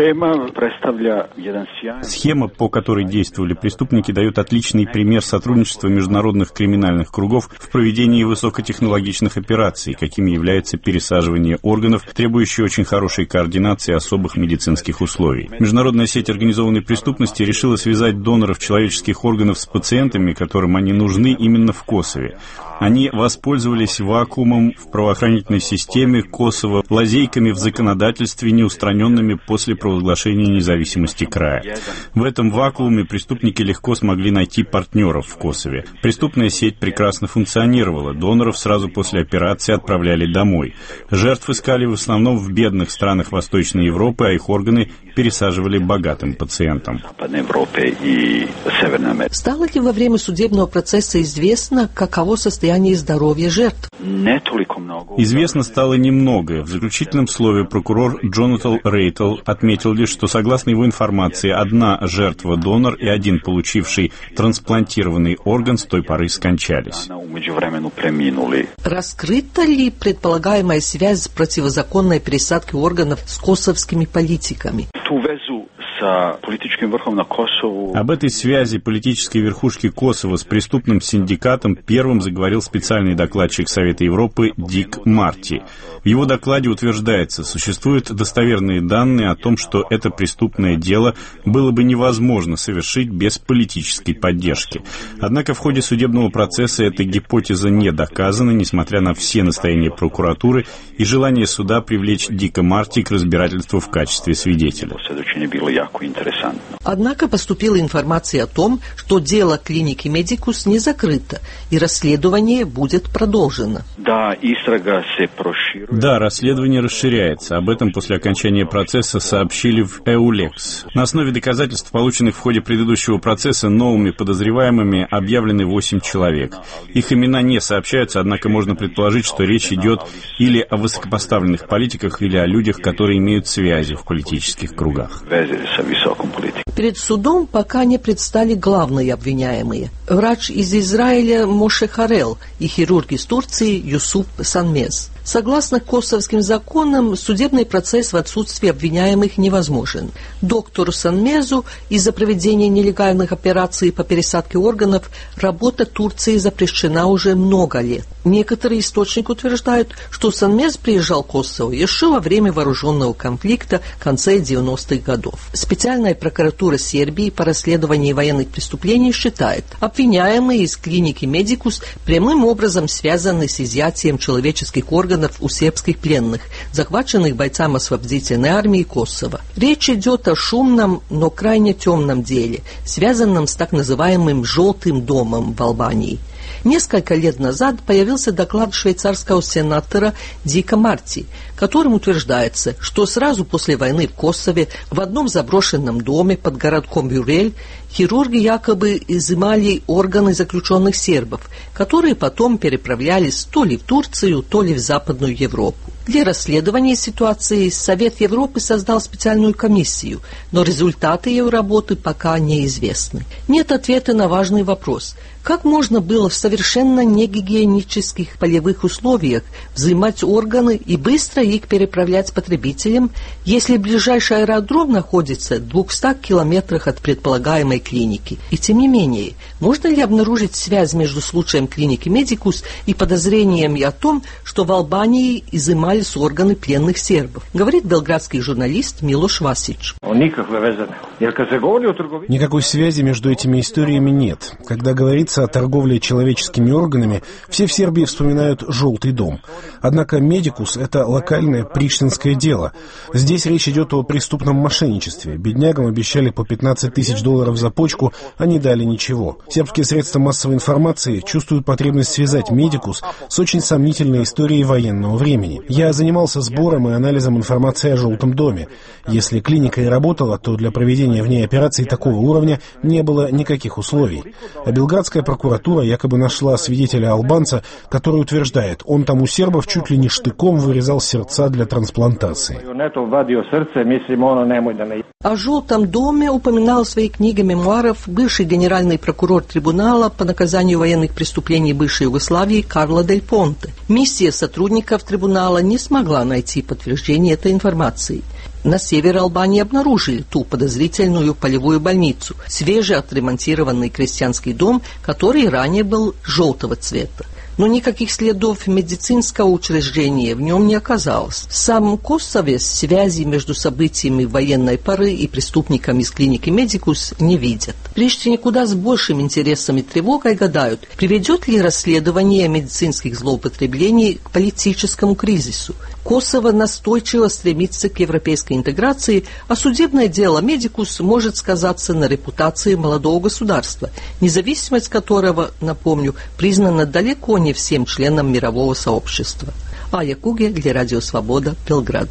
Схема, по которой действовали преступники, дает отличный пример сотрудничества международных криминальных кругов в проведении высокотехнологичных операций, какими является пересаживание органов, требующие очень хорошей координации особых медицинских условий. Международная сеть организованной преступности решила связать доноров человеческих органов с пациентами, которым они нужны именно в Косове. Они воспользовались вакуумом в правоохранительной системе Косово, лазейками в законодательстве, неустраненными после провозглашения независимости края. В этом вакууме преступники легко смогли найти партнеров в Косове. Преступная сеть прекрасно функционировала, доноров сразу после операции отправляли домой. Жертв искали в основном в бедных странах Восточной Европы, а их органы пересаживали богатым пациентам. Стало ли во время судебного процесса известно, каково состояние здоровья жертв? Известно стало немного. В заключительном слове прокурор Джонатан Рейтл отметил лишь, что, согласно его информации, одна жертва-донор и один получивший трансплантированный орган с той поры скончались. Раскрыта ли предполагаемая связь противозаконной пересадки органов с косовскими политиками? Об этой связи политической верхушки Косово с преступным синдикатом первым заговорил специальный докладчик Совета Европы Дик Марти. В его докладе утверждается, существуют достоверные данные о том, что это преступное дело было бы невозможно совершить без политической поддержки. Однако в ходе судебного процесса эта гипотеза не доказана, несмотря на все настояния прокуратуры и желание суда привлечь Дика Марти к разбирательству в качестве свидетеля. Однако поступила информация о том, что дело клиники Медикус не закрыто, и расследование будет продолжено. Да, расследование расширяется. Об этом после окончания процесса сообщили в Эулекс. На основе доказательств, полученных в ходе предыдущего процесса, новыми подозреваемыми объявлены восемь человек. Их имена не сообщаются, однако можно предположить, что речь идет или о высокопоставленных политиках, или о людях, которые имеют связи в политических кругах. Перед судом пока не предстали главные обвиняемые. Врач из Израиля Моше Харел и хирург из Турции Юсуп Санмез. Согласно косовским законам, судебный процесс в отсутствии обвиняемых невозможен. Доктору Санмезу из-за проведения нелегальных операций по пересадке органов работа Турции запрещена уже много лет. Некоторые источники утверждают, что Санмез приезжал в Косово еще во время вооруженного конфликта в конце девяностых годов. Специальная прокуратура Сербии по расследованию военных преступлений считает, обвиняемые из клиники Медикус прямым образом связаны с изъятием человеческих органов у сербских пленных, захваченных бойцами освободительной армии Косово. Речь идет о шумном, но крайне темном деле, связанном с так называемым «желтым домом» в Албании. Несколько лет назад появился доклад швейцарского сенатора Дика Марти, которым утверждается, что сразу после войны в Косове в одном заброшенном доме под городком Бюрель хирурги якобы изымали органы заключенных сербов, которые потом переправлялись то ли в Турцию, то ли в Западную Европу. Для расследования ситуации Совет Европы создал специальную комиссию, но результаты ее работы пока неизвестны. Нет ответа на важный вопрос. Как можно было в совершенно негигиенических полевых условиях взимать органы и быстро их переправлять потребителям, если ближайший аэродром находится в двухстах километрах от предполагаемой клиники? И тем не менее, можно ли обнаружить связь между случаем клиники Медикус и подозрениями о том, что в Албании изымались органы пленных сербов? Говорит белградский журналист Милош Васич. Никакой связи между этими историями нет. Когда говорится о торговле человеческими органами, все в Сербии вспоминают «желтый дом». Однако Медикус — это локальное приштинское дело. Здесь речь идет о преступном мошенничестве. Беднягам обещали по пятнадцать тысяч долларов за почку, а не дали ничего. Сербские средства массовой информации чувствуют потребность связать Медикус с очень сомнительной историей военного времени. Я занимался сбором и анализом информации о «желтом доме». Если клиника и работала, то для проведения в ней операций такого уровня не было никаких условий. А белградская прокуратура якобы нашла свидетеля-албанца, который утверждает, он там у сербов чуть ли не штыком вырезал сердца для трансплантации. О «желтом доме» упоминал в своей книге мемуаров бывший генеральный прокурор трибунала по наказанию военных преступлений бывшей Югославии Карло Дель Понте. Миссия сотрудников трибунала не смогла найти подтверждение этой информации. На севере Албании обнаружили ту подозрительную полевую больницу, свежеотремонтированный крестьянский дом, который ранее был желтого цвета. Но никаких следов медицинского учреждения в нем не оказалось. В самом Косове связи между событиями военной поры и преступниками из клиники Медикус не видят. Приштине куда с большим интересом и тревогой гадают, приведет ли расследование медицинских злоупотреблений к политическому кризису. Косово настойчиво стремится к европейской интеграции, а судебное дело Медикус может сказаться на репутации молодого государства, независимость которого, напомню, признана далеко не всем членам мирового сообщества. Ая Куге для Радио Свобода, Белград.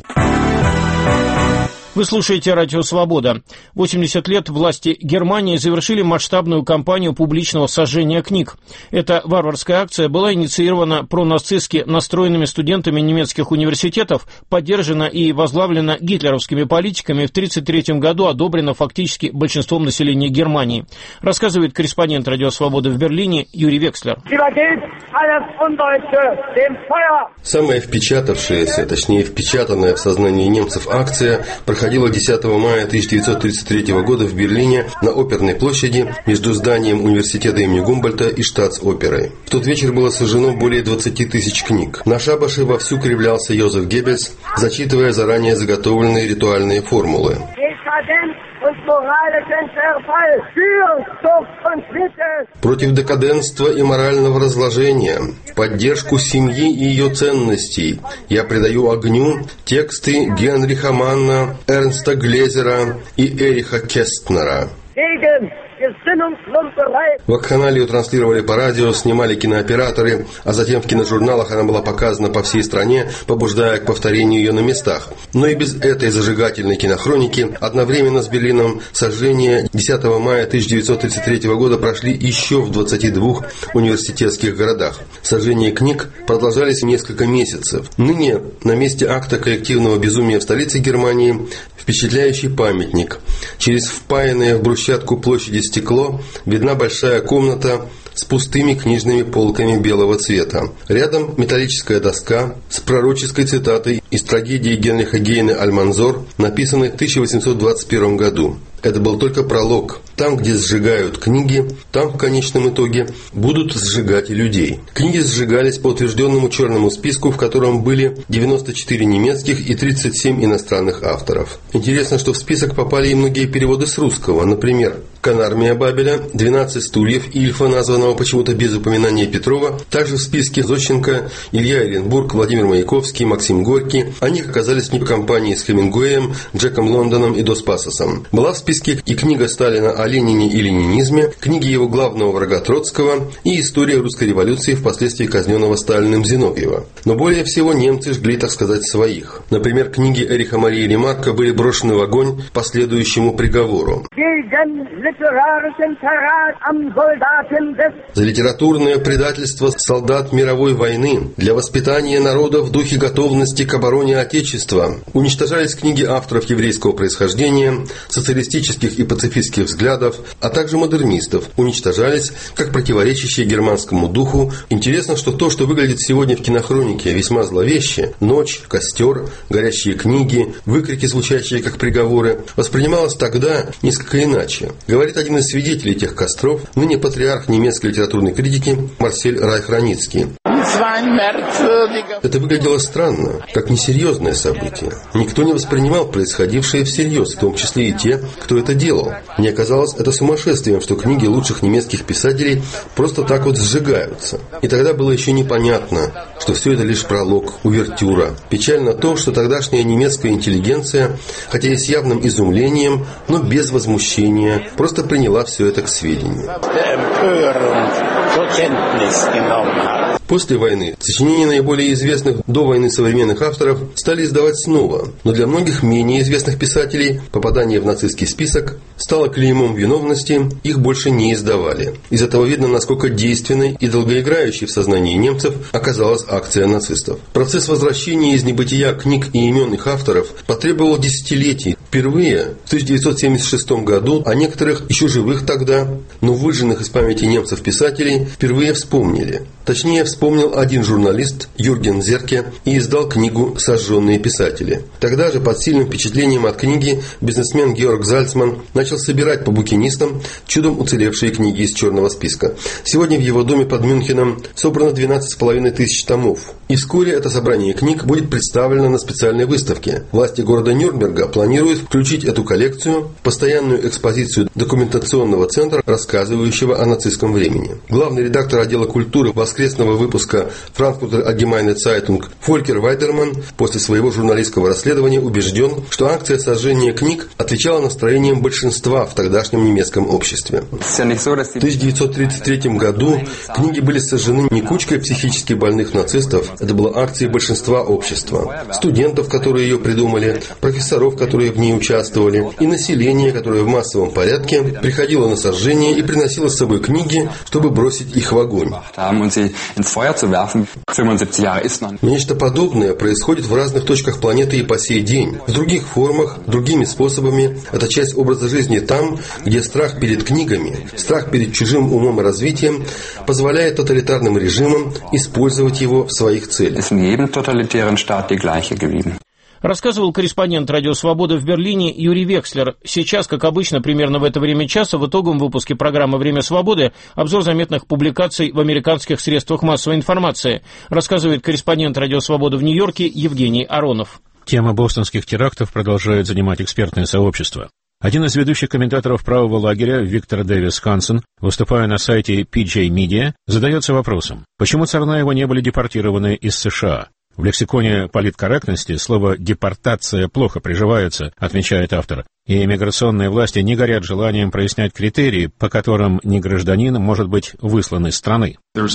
Вы слушаете «Радио Свобода». восемьдесят лет власти Германии завершили масштабную кампанию публичного сожжения книг. Эта варварская акция была инициирована пронацистски настроенными студентами немецких университетов, поддержана и возглавлена гитлеровскими политиками, в тысяча девятьсот тридцать третьем году одобрена фактически большинством населения Германии. Рассказывает корреспондент «Радио Свобода» в Берлине Юрий Векслер. Самая впечатавшаяся, точнее впечатанная в сознании немцев акция проходила десятого мая тысяча девятьсот тридцать третьего года в Берлине на Оперной площади между зданием университета имени Гумбольдта и Штатс-оперой. В тот вечер было сожжено более двадцати тысяч книг. На шабаше вовсю кривлялся Йозеф Геббельс, зачитывая заранее заготовленные ритуальные формулы. Против декаденства и морального разложения, в поддержку семьи и ее ценностей я предаю огню тексты Генриха Манна, Эрнста Глезера и Эриха Кестнера. Вакханалию транслировали по радио, снимали кинооператоры, а затем в киножурналах она была показана по всей стране, побуждая к повторению ее на местах. Но и без этой зажигательной кинохроники одновременно с Берлином сожжения десятого мая тысяча девятьсот тридцать третьего года прошли еще в двадцати двух университетских городах. Сожжения книг продолжались несколько месяцев. Ныне на месте акта коллективного безумия в столице Германии впечатляющий памятник. Через впаянное в брусчатку площади стекло видна большая комната с пустыми книжными полками белого цвета. Рядом металлическая доска с пророческой цитатой из трагедии Генриха Гейне «Альманзор», написанной в тысяча восемьсот двадцать первом году. Это был только пролог. Там, где сжигают книги, там в конечном итоге будут сжигать и людей. Книги сжигались по утвержденному черному списку, в котором были девяносто четыре немецких и тридцать семь иностранных авторов. Интересно, что в список попали и многие переводы с русского. Например, «Конармия Бабеля», «двенадцать стульев» Ильфа, названного почему-то без упоминания Петрова. Также в списке Зощенко, Илья Эренбург, Владимир Маяковский, Максим Горький. Они оказались в компании с Хемингуэем, Джеком Лондоном и Дос Пасосом. Была в списке и книга Сталина о Ленине и ленинизме, книги его главного врага Троцкого и история русской революции, впоследствии казненного Сталиным Зиновьева. Но более всего немцы жгли, так сказать, своих. Например, книги Эриха Марии Ремарка были брошены в огонь по следующему приговору. За литературное предательство солдат мировой войны, для воспитания народа в духе готовности к обороне Отечества уничтожались книги авторов еврейского происхождения, социалистических и пацифистских взглядов, а также модернистов, уничтожались как противоречащие германскому духу. Интересно, что то, что выглядит сегодня в кинохронике весьма зловеще, ночь, костер, горящие книги, выкрики, звучащие как приговоры, воспринималось тогда несколько иначе. Говорит один из свидетелей тех костров, ныне патриарх немецкой литературной критики Марсель Райх-Раницкий. Это выглядело странно, как несерьезное событие. Никто не воспринимал происходившее всерьез, в том числе и те, кто это делал. Мне казалось это сумасшествием, что книги лучших немецких писателей просто так вот сжигаются. И тогда было еще непонятно, что все это лишь пролог, увертюра. Печально то, что тогдашняя немецкая интеллигенция, хотя и с явным изумлением, но без возмущения, просто приняла все это к сведению. После войны сочинения наиболее известных до войны современных авторов стали издавать снова, но для многих менее известных писателей попадание в нацистский список стало клеймом виновности, их больше не издавали. Из этого видно, насколько действенной и долгоиграющей в сознании немцев оказалась акция нацистов. Процесс возвращения из небытия книг и имен их авторов потребовал десятилетий, Впервые в тысяча девятьсот семьдесят шестом году о некоторых еще живых тогда, но выжженных из памяти немцев писателей впервые вспомнили. Точнее, вспомнил один журналист Юрген Зерке и издал книгу «Сожженные писатели». Тогда же, под сильным впечатлением от книги, бизнесмен Георг Зальцман начал собирать по букинистам чудом уцелевшие книги из черного списка. Сегодня в его доме под Мюнхеном собрано двенадцать с половиной тысяч томов. И вскоре это собрание книг будет представлено на специальной выставке. Власти города Нюрнберга планируют включить эту коллекцию в постоянную экспозицию документационного центра, рассказывающего о нацистском времени. Главный редактор отдела культуры воскресного выпуска Frankfurter Allgemeine Zeitung Фолькер Вайдерман после своего журналистского расследования убежден, что акция сожжения книг отвечала настроениям большинства в тогдашнем немецком обществе. В тысяча девятьсот тридцать третьем году книги были сожжены не кучкой психически больных нацистов, это была акция большинства общества. Студентов, которые ее придумали, профессоров, которые в ней участвовали, и население, которое в массовом порядке приходило на сожжение и приносило с собой книги, чтобы бросить их в огонь. Нечто подобное происходит в разных точках планеты и по сей день. В других формах, другими способами. Это часть образа жизни там, где страх перед книгами, страх перед чужим умом и развитием позволяет тоталитарным режимам использовать его в своих целях. Рассказывал корреспондент «Радио Свобода» в Берлине Юрий Векслер. Сейчас, как обычно, примерно в это время часа, в итоговом выпуске программы «Время свободы» обзор заметных публикаций в американских средствах массовой информации. Рассказывает корреспондент «Радио Свобода» в Нью-Йорке Евгений Аронов. Тема бостонских терактов продолжает занимать экспертное сообщество. Один из ведущих комментаторов правого лагеря, Виктор Дэвис Хансен, выступая на сайте пи джей Media, задается вопросом, почему Царнаевы не были депортированы из США? В лексиконе политкорректности слово «депортация» плохо приживается, отмечает автор, и иммиграционные власти не горят желанием прояснять критерии, по которым негражданин может быть выслан из страны.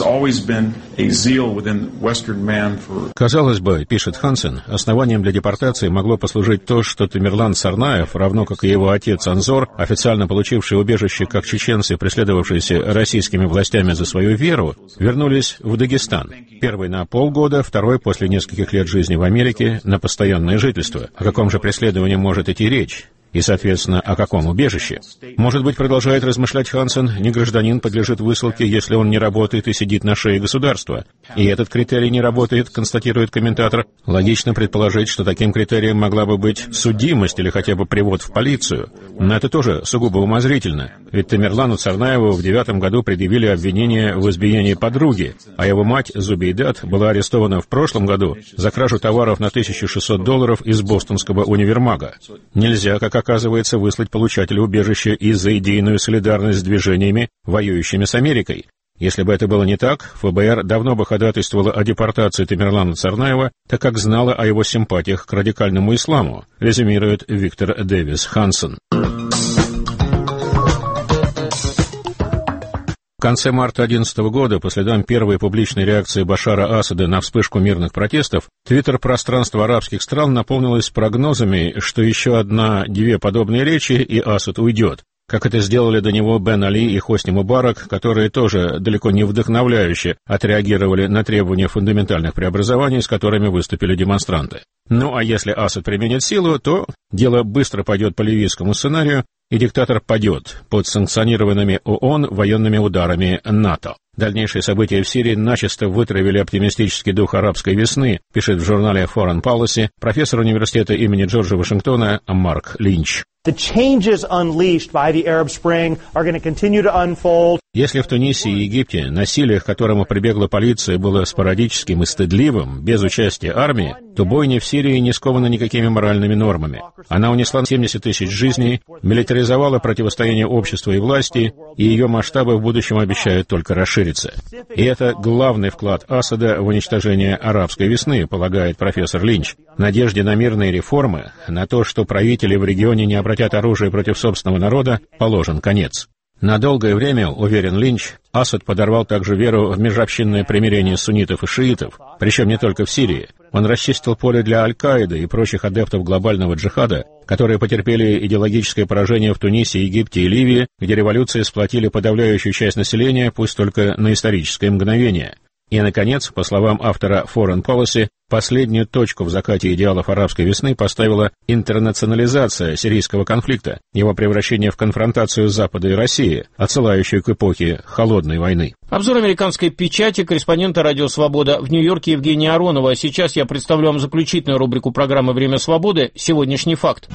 Казалось бы, пишет Хансен, основанием для депортации могло послужить то, что Тамерлан Царнаев, равно как и его отец Анзор, официально получившие убежище как чеченцы, преследовавшиеся российскими властями за свою веру, вернулись в Дагестан. Первый на полгода, второй после нескольких лет жизни в Америке на постоянное жительство. О каком же преследовании может идти речь? И, соответственно, о каком убежище? Может быть, продолжает размышлять Хансен, негражданин подлежит высылке, если он не работает и сидит на шее государства. И этот критерий не работает, констатирует комментатор. Логично предположить, что таким критерием могла бы быть судимость или хотя бы привод в полицию. Но это тоже сугубо умозрительно. Ведь Тамерлану Царнаеву в девятом году предъявили обвинение в избиении подруги, а его мать Зубейдат была арестована в прошлом году за кражу товаров на тысячу шестьсот долларов из бостонского универмага. Нельзя, как оказывается, выслать получателя убежища из за идейную солидарность с движениями, воюющими с Америкой. Если бы это было не так, эф бэ эр давно бы ходатайствовало о депортации Тамерлана Царнаева, так как знала о его симпатиях к радикальному исламу, резюмирует Виктор Дэвис Хансен. В конце марта две тысячи одиннадцатого года, по следам первой публичной реакции Башара Асада на вспышку мирных протестов, твиттер-пространство арабских стран наполнилось прогнозами, что еще одна-две подобные речи, и Асад уйдет, как это сделали до него Бен Али и Хосни Мубарак, которые тоже далеко не вдохновляюще отреагировали на требования фундаментальных преобразований, с которыми выступили демонстранты. Ну а если Асад применит силу, то дело быстро пойдет по ливийскому сценарию, и диктатор падет под санкционированными ООН военными ударами НАТО. Дальнейшие события в Сирии начисто вытравили оптимистический дух арабской весны, пишет в журнале Foreign Policy профессор университета имени Джорджа Вашингтона Марк Линч. Если в Тунисе и Египте насилие, к которому прибегла полиция, было спорадическим и стыдливым, без участия армии, то бойня в Сирии не скована никакими моральными нормами. Она унесла семьдесят тысяч жизней, милитаризовала противостояние общества и власти, и ее масштабы в будущем обещают только расшириться. И это главный вклад Асада в уничтожение арабской весны, полагает профессор Линч. В надежде на мирные реформы, на то, что правители в регионе не обратят оружие против собственного народа, положен конец. На долгое время, уверен Линч, Асад подорвал также веру в межобщинное примирение суннитов и шиитов, причем не только в Сирии. Он расчистил поле для Аль-Каиды и прочих адептов глобального джихада, которые потерпели идеологическое поражение в Тунисе, Египте и Ливии, где революции сплотили подавляющую часть населения, пусть только на историческое мгновение. И, наконец, по словам автора Foreign Policy, последнюю точку в закате идеалов арабской весны поставила интернационализация сирийского конфликта, его превращение в конфронтацию Запада и России, отсылающую к эпохе холодной войны. Обзор американской печати корреспондента «Радио Свобода» в Нью-Йорке Евгения Аронова. А сейчас я представлю вам заключительную рубрику программы «Время свободы» «Сегодняшний факт».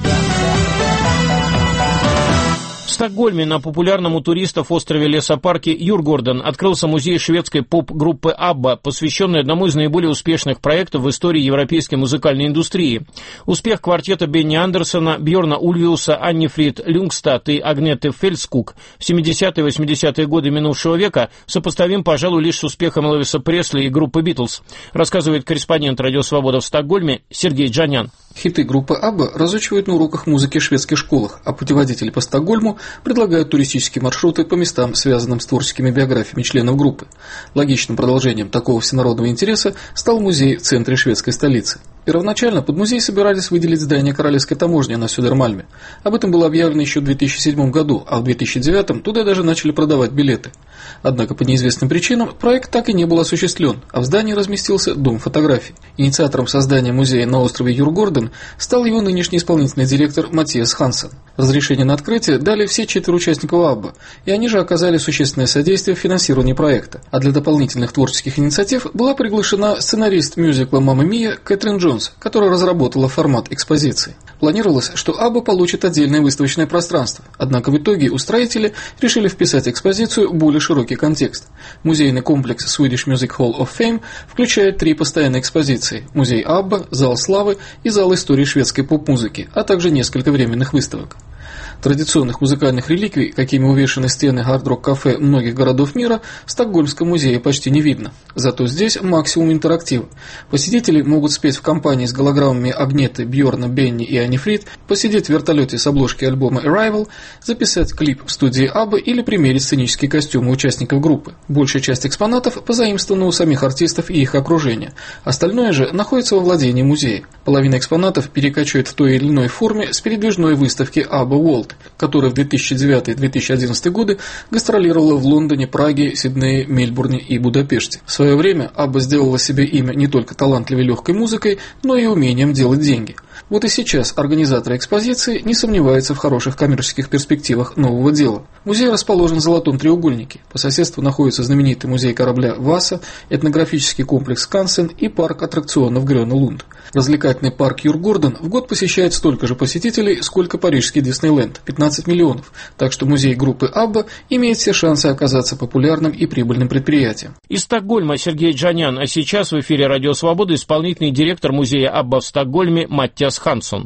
В Стокгольме на популярном у туристов острове лесопарке Юргорден открылся музей шведской поп-группы Абба, посвященный одному из наиболее успешных проектов в истории европейской музыкальной индустрии. Успех квартета Бенни Андерсона, Бьорна Ульвиуса, Анни Фрид Люнгстад и Агнеты Фельдскук в семидесятые и восьмидесятые годы минувшего века сопоставим, пожалуй, лишь с успехом Элвиса Пресли и группы Битлз, рассказывает корреспондент «Радио Свобода» в Стокгольме Сергей Джанян. Хиты группы Абба разучивают на уроках музыки в шведских школах, а путеводители по Стокгольму предлагают туристические маршруты по местам, связанным с творческими биографиями членов группы. Логичным продолжением такого всенародного интереса стал музей в центре шведской столицы. Первоначально под музей собирались выделить здание Королевской таможни на Сёдермальме. Об этом было объявлено еще в две тысячи седьмом году, а в две тысячи девятом туда даже начали продавать билеты. Однако по неизвестным причинам проект так и не был осуществлен, а в здании разместился Дом фотографий. Инициатором создания музея на острове Юргорден стал его нынешний исполнительный директор Матиас Хансен. Разрешение на открытие дали все четверо участников Абба, и они же оказали существенное содействие в финансировании проекта. А для дополнительных творческих инициатив была приглашена сценарист мюзикла «Мамма Мия» Кэтрин Джонс, которая разработала формат экспозиции. Планировалось, что Абба получит отдельное выставочное пространство, однако в итоге устроители решили вписать экспозицию в более широкий контекст. Музейный комплекс Swedish Music Hall of Fame включает три постоянные экспозиции: музей Абба, зал славы и зал истории шведской поп-музыки, а также несколько временных выставок. Традиционных музыкальных реликвий, какими увешаны стены хард-рок-кафе многих городов мира, в Стокгольмском музее почти не видно. Зато здесь максимум интерактива. Посетители могут спеть в компании с голограммами Агнеты, Бьорна, Бенни и Анни Фрид, посидеть в вертолете с обложки альбома Arrival, записать клип в студии Аббы или примерить сценические костюмы участников группы. Большая часть экспонатов позаимствована у самих артистов и их окружения. Остальное же находится во владении музея. Половина экспонатов перекочует в той или иной форме с передвижной выставки Абба World, которая в две тысячи девятый — две тысячи одиннадцатый годы гастролировала в Лондоне, Праге, Сиднее, Мельбурне и Будапеште. В свое время Абба сделала себе имя не только талантливой легкой музыкой, но и умением делать деньги. Вот и сейчас организаторы экспозиции не сомневаются в хороших коммерческих перспективах нового дела. Музей расположен в Золотом треугольнике. По соседству находится знаменитый музей корабля Васа, этнографический комплекс Скансен и парк аттракционов Грёна Лунд. Развлекательный парк Юргорден в год посещает столько же посетителей, сколько парижский Диснейленд – пятнадцать миллионов, так что музей группы Абба имеет все шансы оказаться популярным и прибыльным предприятием. Из Стокгольма Сергей Джанян, а сейчас в эфире «Радио Свобода» исполнительный директор музея Абба в Стокгольме Маттиас Ханссон.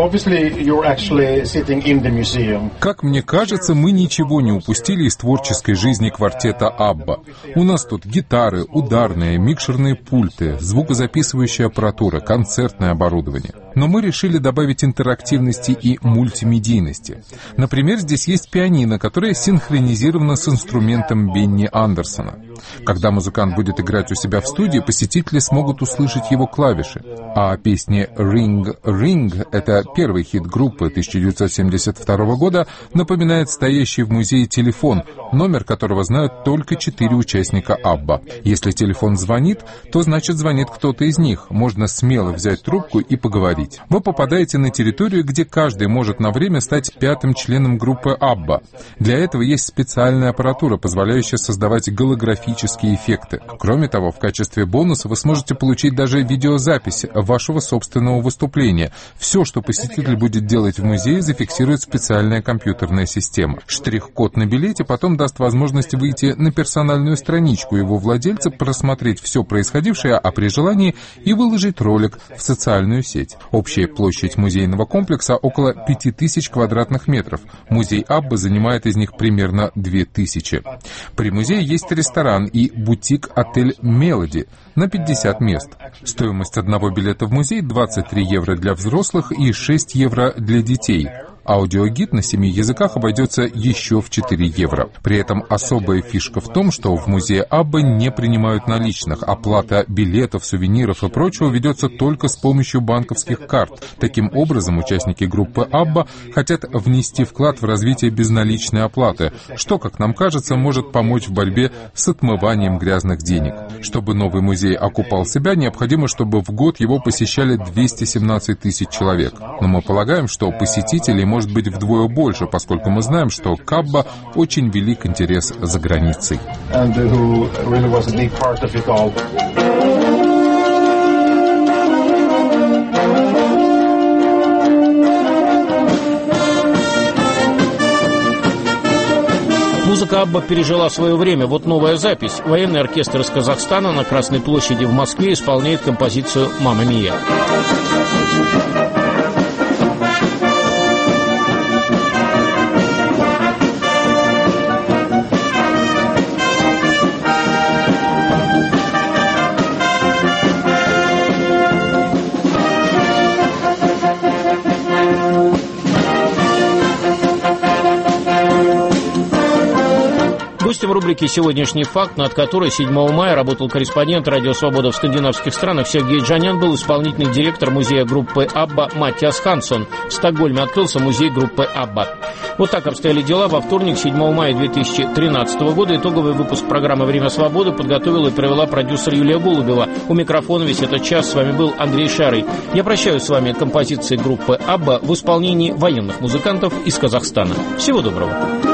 Как мне кажется, мы ничего не упустили из творческой жизни квартета Абба. У нас тут гитары, ударные, микшерные пульты, звукозаписывающая аппаратура, концертное оборудование. Но мы решили добавить интерактивности и мультимедийности. Например, здесь есть пианино, которое синхронизировано с инструментом Бенни Андерсона. Когда музыкант будет играть у себя в студии, посетители смогут услышать его клавиши. А песня «Ring, Ring» — это первый хит группы тысяча девятьсот семьдесят второго года, напоминает стоящий в музее телефон, номер которого знают только четыре участника Абба. Если телефон звонит, то значит звонит кто-то из них. Можно смело взять трубку и поговорить. Вы попадаете на территорию, где каждый может на время стать пятым членом группы Абба. Для этого есть специальная аппаратура, позволяющая создавать голографические эффекты. Кроме того, в качестве бонуса вы сможете получить даже видеозапись вашего собственного выступления. Все, что посетитель будет делать в музее, зафиксирует специальная компьютерная система. Штрих-код на билете потом даст возможность выйти на персональную страничку его владельца, просмотреть все происходившее, а при желании и выложить ролик в социальную сеть. Общая площадь музейного комплекса около пяти тысяч квадратных метров. Музей Абба занимает из них примерно две тысячи. При музее есть ресторан и бутик-отель «Мелоди» на пятьдесят мест. Стоимость одного билета в музей двадцать три евро для взрослых и шесть евро для детей. Аудиогид на семи языках обойдется еще в четыре евро. При этом особая фишка в том, что в музее Абба не принимают наличных. Оплата билетов, сувениров и прочего ведется только с помощью банковских карт. Таким образом, участники группы Абба хотят внести вклад в развитие безналичной оплаты, что, как нам кажется, может помочь в борьбе с отмыванием грязных денег. Чтобы новый музей окупал себя, необходимо, чтобы в год его посещали двести семнадцать тысяч человек. Но мы полагаем, что посетителей может быть вдвое больше, поскольку мы знаем, что к Абба очень велик интерес за границей. Музыка Абба пережила свое время. Вот новая запись. Военный оркестр из Казахстана на Красной площади в Москве исполняет композицию «Мамма Мия». Гостем рубрики «Сегодняшний факт», над которой седьмого мая работал корреспондент «Радио Свобода» в скандинавских странах Сергей Джанян, был исполнительный директор музея группы Абба Маттиас Ханссон. В Стокгольме открылся музей группы Абба. Вот так обстояли дела во вторник, седьмого мая две тысячи тринадцатого года. Итоговый выпуск программы «Время свободы» подготовила и провела продюсер Юлия Голубева. У микрофона весь этот час с вами был Андрей Шарый. Я прощаюсь с вами композицией группы Абба в исполнении военных музыкантов из Казахстана. Всего доброго.